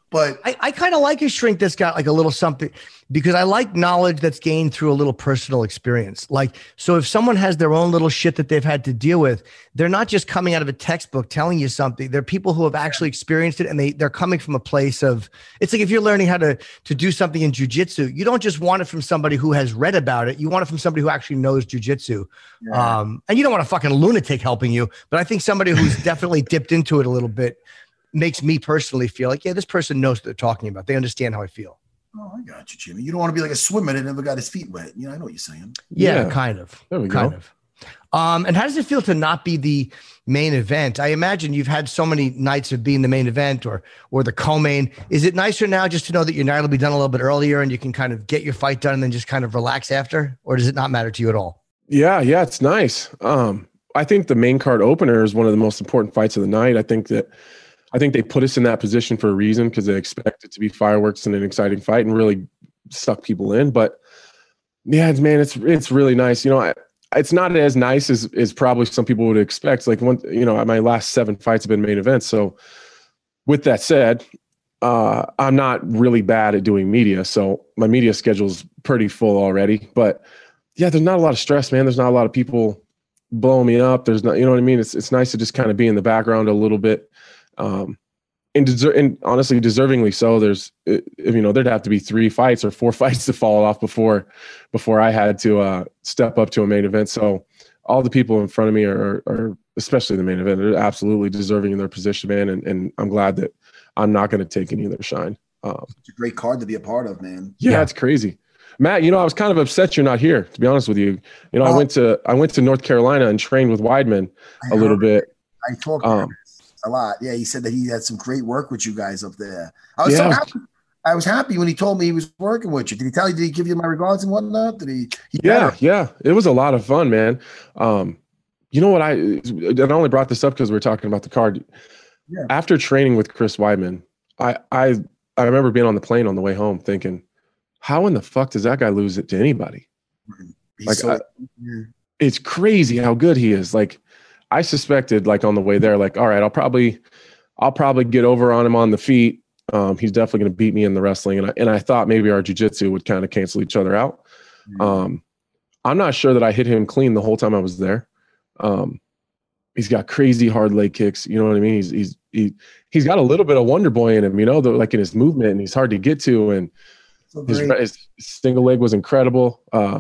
But I, I kind of like a shrink that's got like a little something, because I like knowledge that's gained through a little personal experience. Like, so if someone has their own little shit that they've had to deal with, they're not just coming out of a textbook telling you something. They're people who have actually experienced it, and they, they're coming from a place of, it's like if you're learning how to, to do something in jujitsu, you don't just want it from somebody who has read about it. You want it from somebody who actually knows jujitsu. Yeah. Um, and you don't want a fucking lunatic helping you, but I think somebody who's definitely dipped into it a little bit makes me personally feel like, yeah, this person knows what they're talking about. They understand how I feel. Oh, I got you, Jimmy. You don't want to be like a swimmer that never got his feet wet. You know, I know what you're saying. Yeah, yeah. kind of. There we kind go. of. Um, and how does it feel to not be the main event? I imagine you've had so many nights of being the main event or or the co-main. Is it nicer now just to know that your night will be done a little bit earlier and you can kind of get your fight done and then just kind of relax after? Or does it not matter to you at all? Yeah, yeah, it's nice. Um, I think the main card opener is one of the most important fights of the night. I think that I think they put us in that position for a reason, because they expect it to be fireworks and an exciting fight and really suck people in. But yeah, man, it's it's really nice. You know, I, it's not as nice as as probably some people would expect. Like one, you know, my last seven fights have been main events. So with that said, uh, I'm not really bad at doing media. So my media schedule's pretty full already. But yeah, there's not a lot of stress, man. There's not a lot of people blowing me up. There's not, you know what I mean? It's it's nice to just kind of be in the background a little bit. Um, and, deser- and honestly, deservingly so. There's, you know, there'd have to be three fights or four fights to fall off before, before I had to uh, step up to a main event. So all the people in front of me are, are especially the main event, are absolutely deserving in their position, man. And, and I'm glad that I'm not going to take any of their shine. Um, it's a great card to be a part of, man. Yeah, yeah, it's crazy. Matt, you know, I was kind of upset you're not here, to be honest with you. You know, oh. I went to I went to North Carolina and trained with Weidman a little bit. I talked to him a lot. Yeah, he said that he had some great work with you guys up there. I was yeah. so happy. I was happy when he told me he was working with you. Did he tell you? Did he give you my regards and whatnot? Did he? he yeah, yeah. It was a lot of fun, man. Um, you know what? I and I only brought this up because we were talking about the card. Yeah. After training with Chris Weidman, I I I remember being on the plane on the way home thinking, how in the fuck does that guy lose it to anybody? He's like, so, I, yeah. It's crazy how good he is. Like, I suspected, like on the way there, like, all right, I'll probably, I'll probably get over on him on the feet. Um, he's definitely going to beat me in the wrestling, and I, and I thought maybe our jiu-jitsu would kind of cancel each other out. Mm-hmm. Um, I'm not sure that I hit him clean the whole time I was there. Um, he's got crazy hard leg kicks. You know what I mean? He's he's he he's got a little bit of Wonder Boy in him. You know, the, like in his movement, and he's hard to get to, and so his, his single leg was incredible. Uh,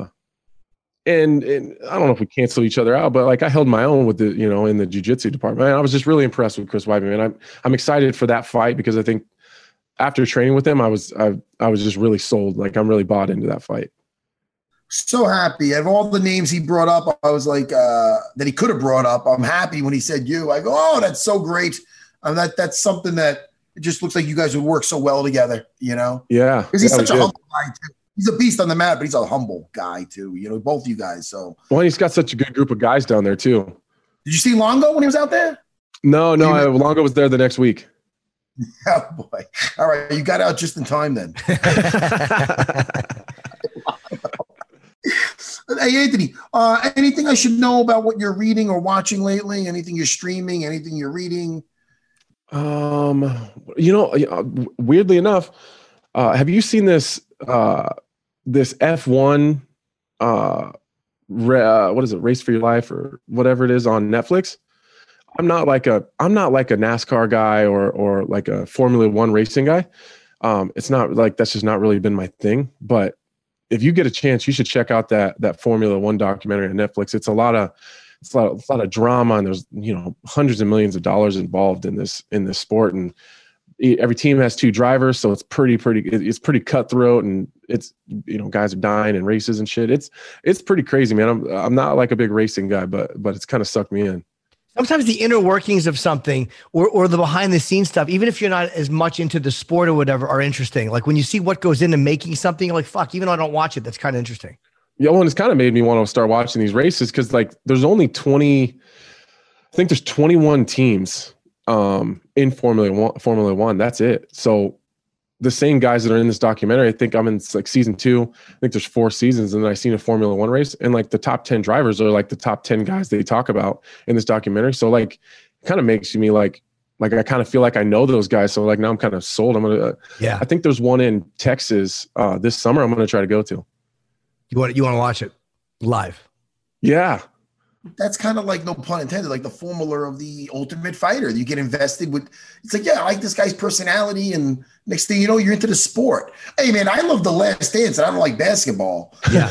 And, and I don't know if we cancel each other out, but like I held my own with the, you know, in the jiu-jitsu department. I was just really impressed with Chris Weidman, and I'm I'm excited for that fight because I think after training with him, I was I I was just really sold. Like I'm really bought into that fight. So happy. Of all the names he brought up, I was like uh, that he could have brought up. I'm happy when he said you. I go, oh, that's so great. Um, that that's something that it just looks like you guys would work so well together. You know? Yeah. Because he's yeah, such a humble guy too. He's a beast on the mat, but he's a humble guy too. You know, both you guys. So well, he's got such a good group of guys down there too. Did you see Longo when he was out there? No, no. I, Longo was there the next week. Oh boy! All right, you got out just in time then. Hey Anthony, uh, anything I should know about what you're reading or watching lately? Anything you're streaming? Anything you're reading? Um, you know, weirdly enough, uh, have you seen this? Uh, this F one, uh, re- uh, what is it? Race for Your Life or whatever it is on Netflix. I'm not like a, I'm not like a NASCAR guy or, or like a Formula One racing guy. Um, it's not like, that's just not really been my thing, but if you get a chance, you should check out that, that Formula One documentary on Netflix. It's a lot of, it's a lot of, it's a lot of drama, and there's, you know, hundreds of millions of dollars involved in this, in this sport. And every team has two drivers, so it's pretty, pretty, it's pretty cutthroat, and it's, you know, guys are dying in races and shit. It's, it's pretty crazy, man. I'm, I'm not like a big racing guy, but, but it's kind of sucked me in. Sometimes the inner workings of something or, or the behind the scenes stuff, even if you're not as much into the sport or whatever, are interesting. Like when you see what goes into making something, you're like, fuck, even though I don't watch it, that's kind of interesting. Yeah. Well, and it's kind of made me want to start watching these races. Cause like there's only twenty, I think there's twenty-one teams um, in Formula One, Formula One. That's it. So the same guys that are in this documentary, I think I'm in like season two. I think there's four seasons, and then I seen a Formula One race, and like the top ten drivers are like the top ten guys they talk about in this documentary. So like, it kind of makes me like, like I kind of feel like I know those guys. So like now I'm kind of sold. I'm gonna. Uh, yeah. I think there's one in Texas uh, this summer. I'm gonna try to go to. You want you want to watch it live? Yeah. That's kind of like, no pun intended, like the formula of the Ultimate Fighter. You get invested with, it's like, yeah, I like this guy's personality, and next thing you know, you're into the sport. Hey, man, I love The Last Dance, and I don't like basketball. Yeah.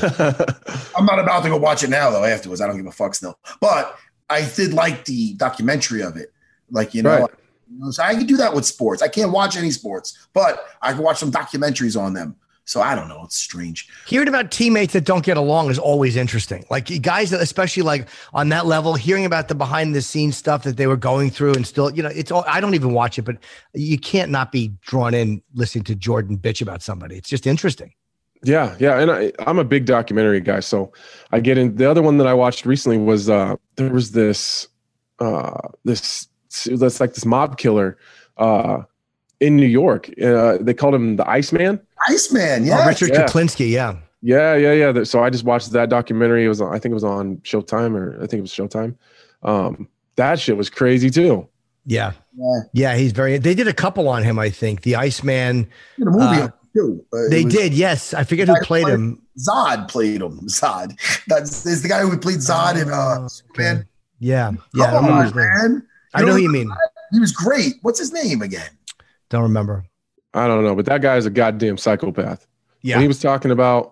I'm not about to go watch it now, though, afterwards. I don't give a fuck still. But I did like the documentary of it. Like, you know, right. you know, so I can do that with sports. I can't watch any sports, but I can watch some documentaries on them. So I don't know. It's strange. Hearing about teammates that don't get along is always interesting. Like guys that, especially like on that level, hearing about the behind the scenes stuff that they were going through, and still, you know, it's all, I don't even watch it, but you can't not be drawn in listening to Jordan bitch about somebody. It's just interesting. Yeah. Yeah. And I, I'm a big documentary guy. So I get in. The other one that I watched recently was uh, there was this, uh, this, that's like this mob killer uh, in New York. Uh, they called him the Iceman. Iceman, yeah. Oh, Richard yeah. Kuklinski, yeah. Yeah, yeah, yeah. So I just watched that documentary. It was, I think it was on Showtime, or I think it was Showtime. Um, that shit was crazy too. Yeah. yeah. Yeah, he's very, they did a couple on him, I think. The Iceman. Did a movie uh, on him too. Uh, they was, did, yes. I forget who played, played him. Zod played him. Zod. That's is the guy who played Zod oh, in uh, Superman. Okay. Yeah. Yeah. Come on, man. I know, know who you mean. He was great. What's his name again? Don't remember. I don't know, but that guy is a goddamn psychopath. Yeah. When he was talking about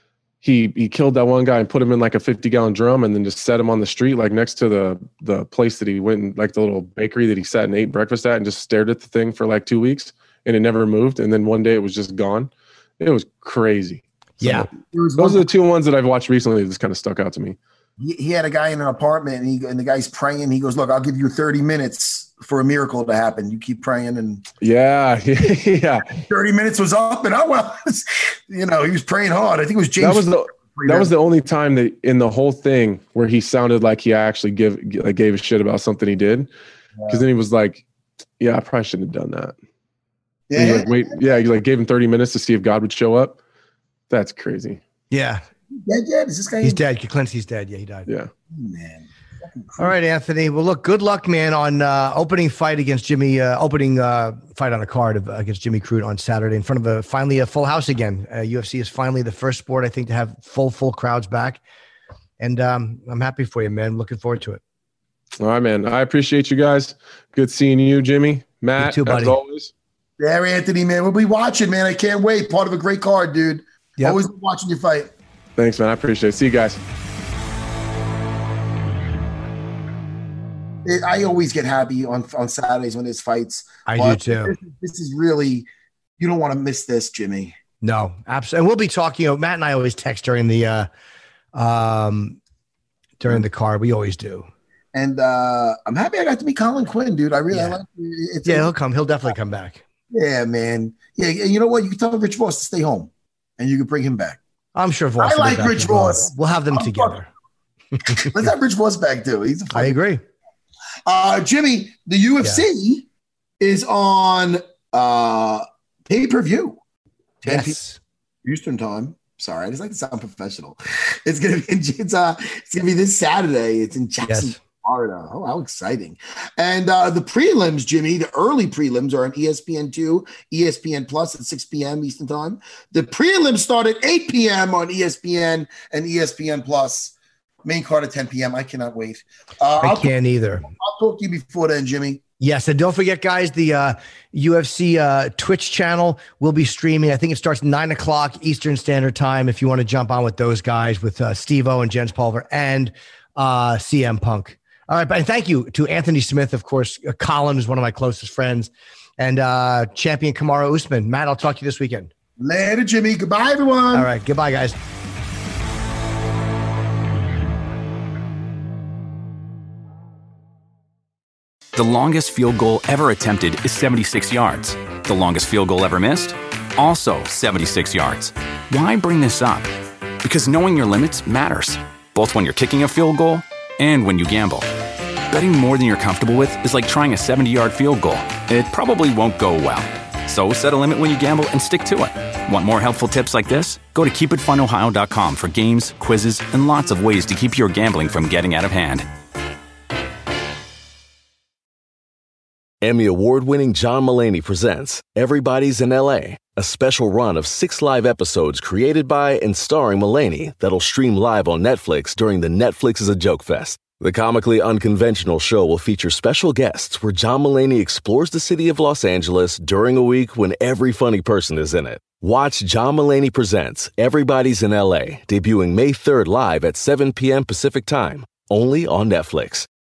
he he killed that one guy and put him in like a fifty gallon drum and then just set him on the street, like next to the the place that he went and like the little bakery that he sat and ate breakfast at, and just stared at the thing for like two weeks and it never moved. And then one day it was just gone. It was crazy. So yeah. Those are the two ones that I've watched recently that just kind of stuck out to me. He, he had a guy in an apartment, and, he, and the guy's praying. He goes, look, I'll give you thirty minutes for a miracle to happen. You keep praying. And yeah, yeah. thirty minutes was up, and oh, well, you know, he was praying hard. I think it was James. That was the, that was the only time that in the whole thing where he sounded like he actually give, like gave a shit about something he did. Because yeah. then he was like, yeah, I probably shouldn't have done that. Yeah. He like, wait, yeah. He like gave him thirty minutes to see if God would show up. That's crazy. Yeah. Dead yet? Is this guy? He's dead. Kuklinski's dead. Yeah, he died. Yeah. Man. All right, Anthony. Well, look, good luck, man, on uh, opening fight against Jimmy, uh, opening uh, fight on a card of, against Jimmy Crute on Saturday in front of a finally a full house again. Uh, U F C is finally the first sport, I think, to have full, full crowds back. And um, I'm happy for you, man. Looking forward to it. All right, man. I appreciate you guys. Good seeing you, Jimmy. Matt, you too, buddy. As always. Yeah, Anthony, man. We'll be watching, man. I can't wait. Part of a great card, dude. Yep. Always watching you fight. Thanks, man. I appreciate it. See you guys. It, I always get happy on, on Saturdays when there's fights. I but do too. This, this is really, you don't want to miss this, Jimmy. No, absolutely. And we'll be talking, you know, Matt and I always text during the, uh, um, during the card. We always do. And uh, I'm happy I got to meet Colin Quinn, dude. I really yeah. like it. Yeah, he'll come. He'll definitely come back. Yeah, man. Yeah, and you know what? You can tell Rich Voss to stay home, and you can bring him back. I'm sure Voss. I like Rich Voss. We'll have them I'm together. Let's have Rich Voss back too. He's a I agree. Uh, Jimmy, the U F C yeah. is on uh, pay-per-view. Yes. Eastern time. Sorry, I just like to sound professional. It's gonna be it's uh it's gonna be this Saturday. It's in Jackson, yes. Florida. Oh, how exciting. And uh, the prelims, Jimmy, the early prelims are on E S P N two, E S P N Plus at six p.m. Eastern time. The prelims start at eight p.m. on E S P N and E S P N Plus. Main card at ten p.m. I cannot wait. Uh, I I'll can't talk, either. I'll talk to you before then, Jimmy. Yes, and don't forget, guys, the uh, U F C uh, Twitch channel will be streaming. I think it starts nine o'clock Eastern Standard Time if you want to jump on with those guys, with uh, Steve-O and Jens Pulver and uh, C M Punk. All right, and thank you to Anthony Smith, of course. Uh, Colin is one of my closest friends, and uh, champion Kamaru Usman. Matt, I'll talk to you this weekend. Later, Jimmy. Goodbye, everyone. All right, goodbye, guys. The longest field goal ever attempted is seventy-six yards. The longest field goal ever missed? Also seventy-six yards. Why bring this up? Because knowing your limits matters, both when you're kicking a field goal and when you gamble. Betting more than you're comfortable with is like trying a seventy-yard field goal. It probably won't go well. So set a limit when you gamble and stick to it. Want more helpful tips like this? Go to keep it fun ohio dot com for games, quizzes, and lots of ways to keep your gambling from getting out of hand. Emmy award-winning John Mulaney presents Everybody's in L A, a special run of six live episodes created by and starring Mulaney that'll stream live on Netflix during the Netflix is a Joke Fest. The comically unconventional show will feature special guests where John Mulaney explores the city of Los Angeles during a week when every funny person is in it. Watch John Mulaney Presents Everybody's in L A, debuting May third live at seven p.m. Pacific Time, only on Netflix.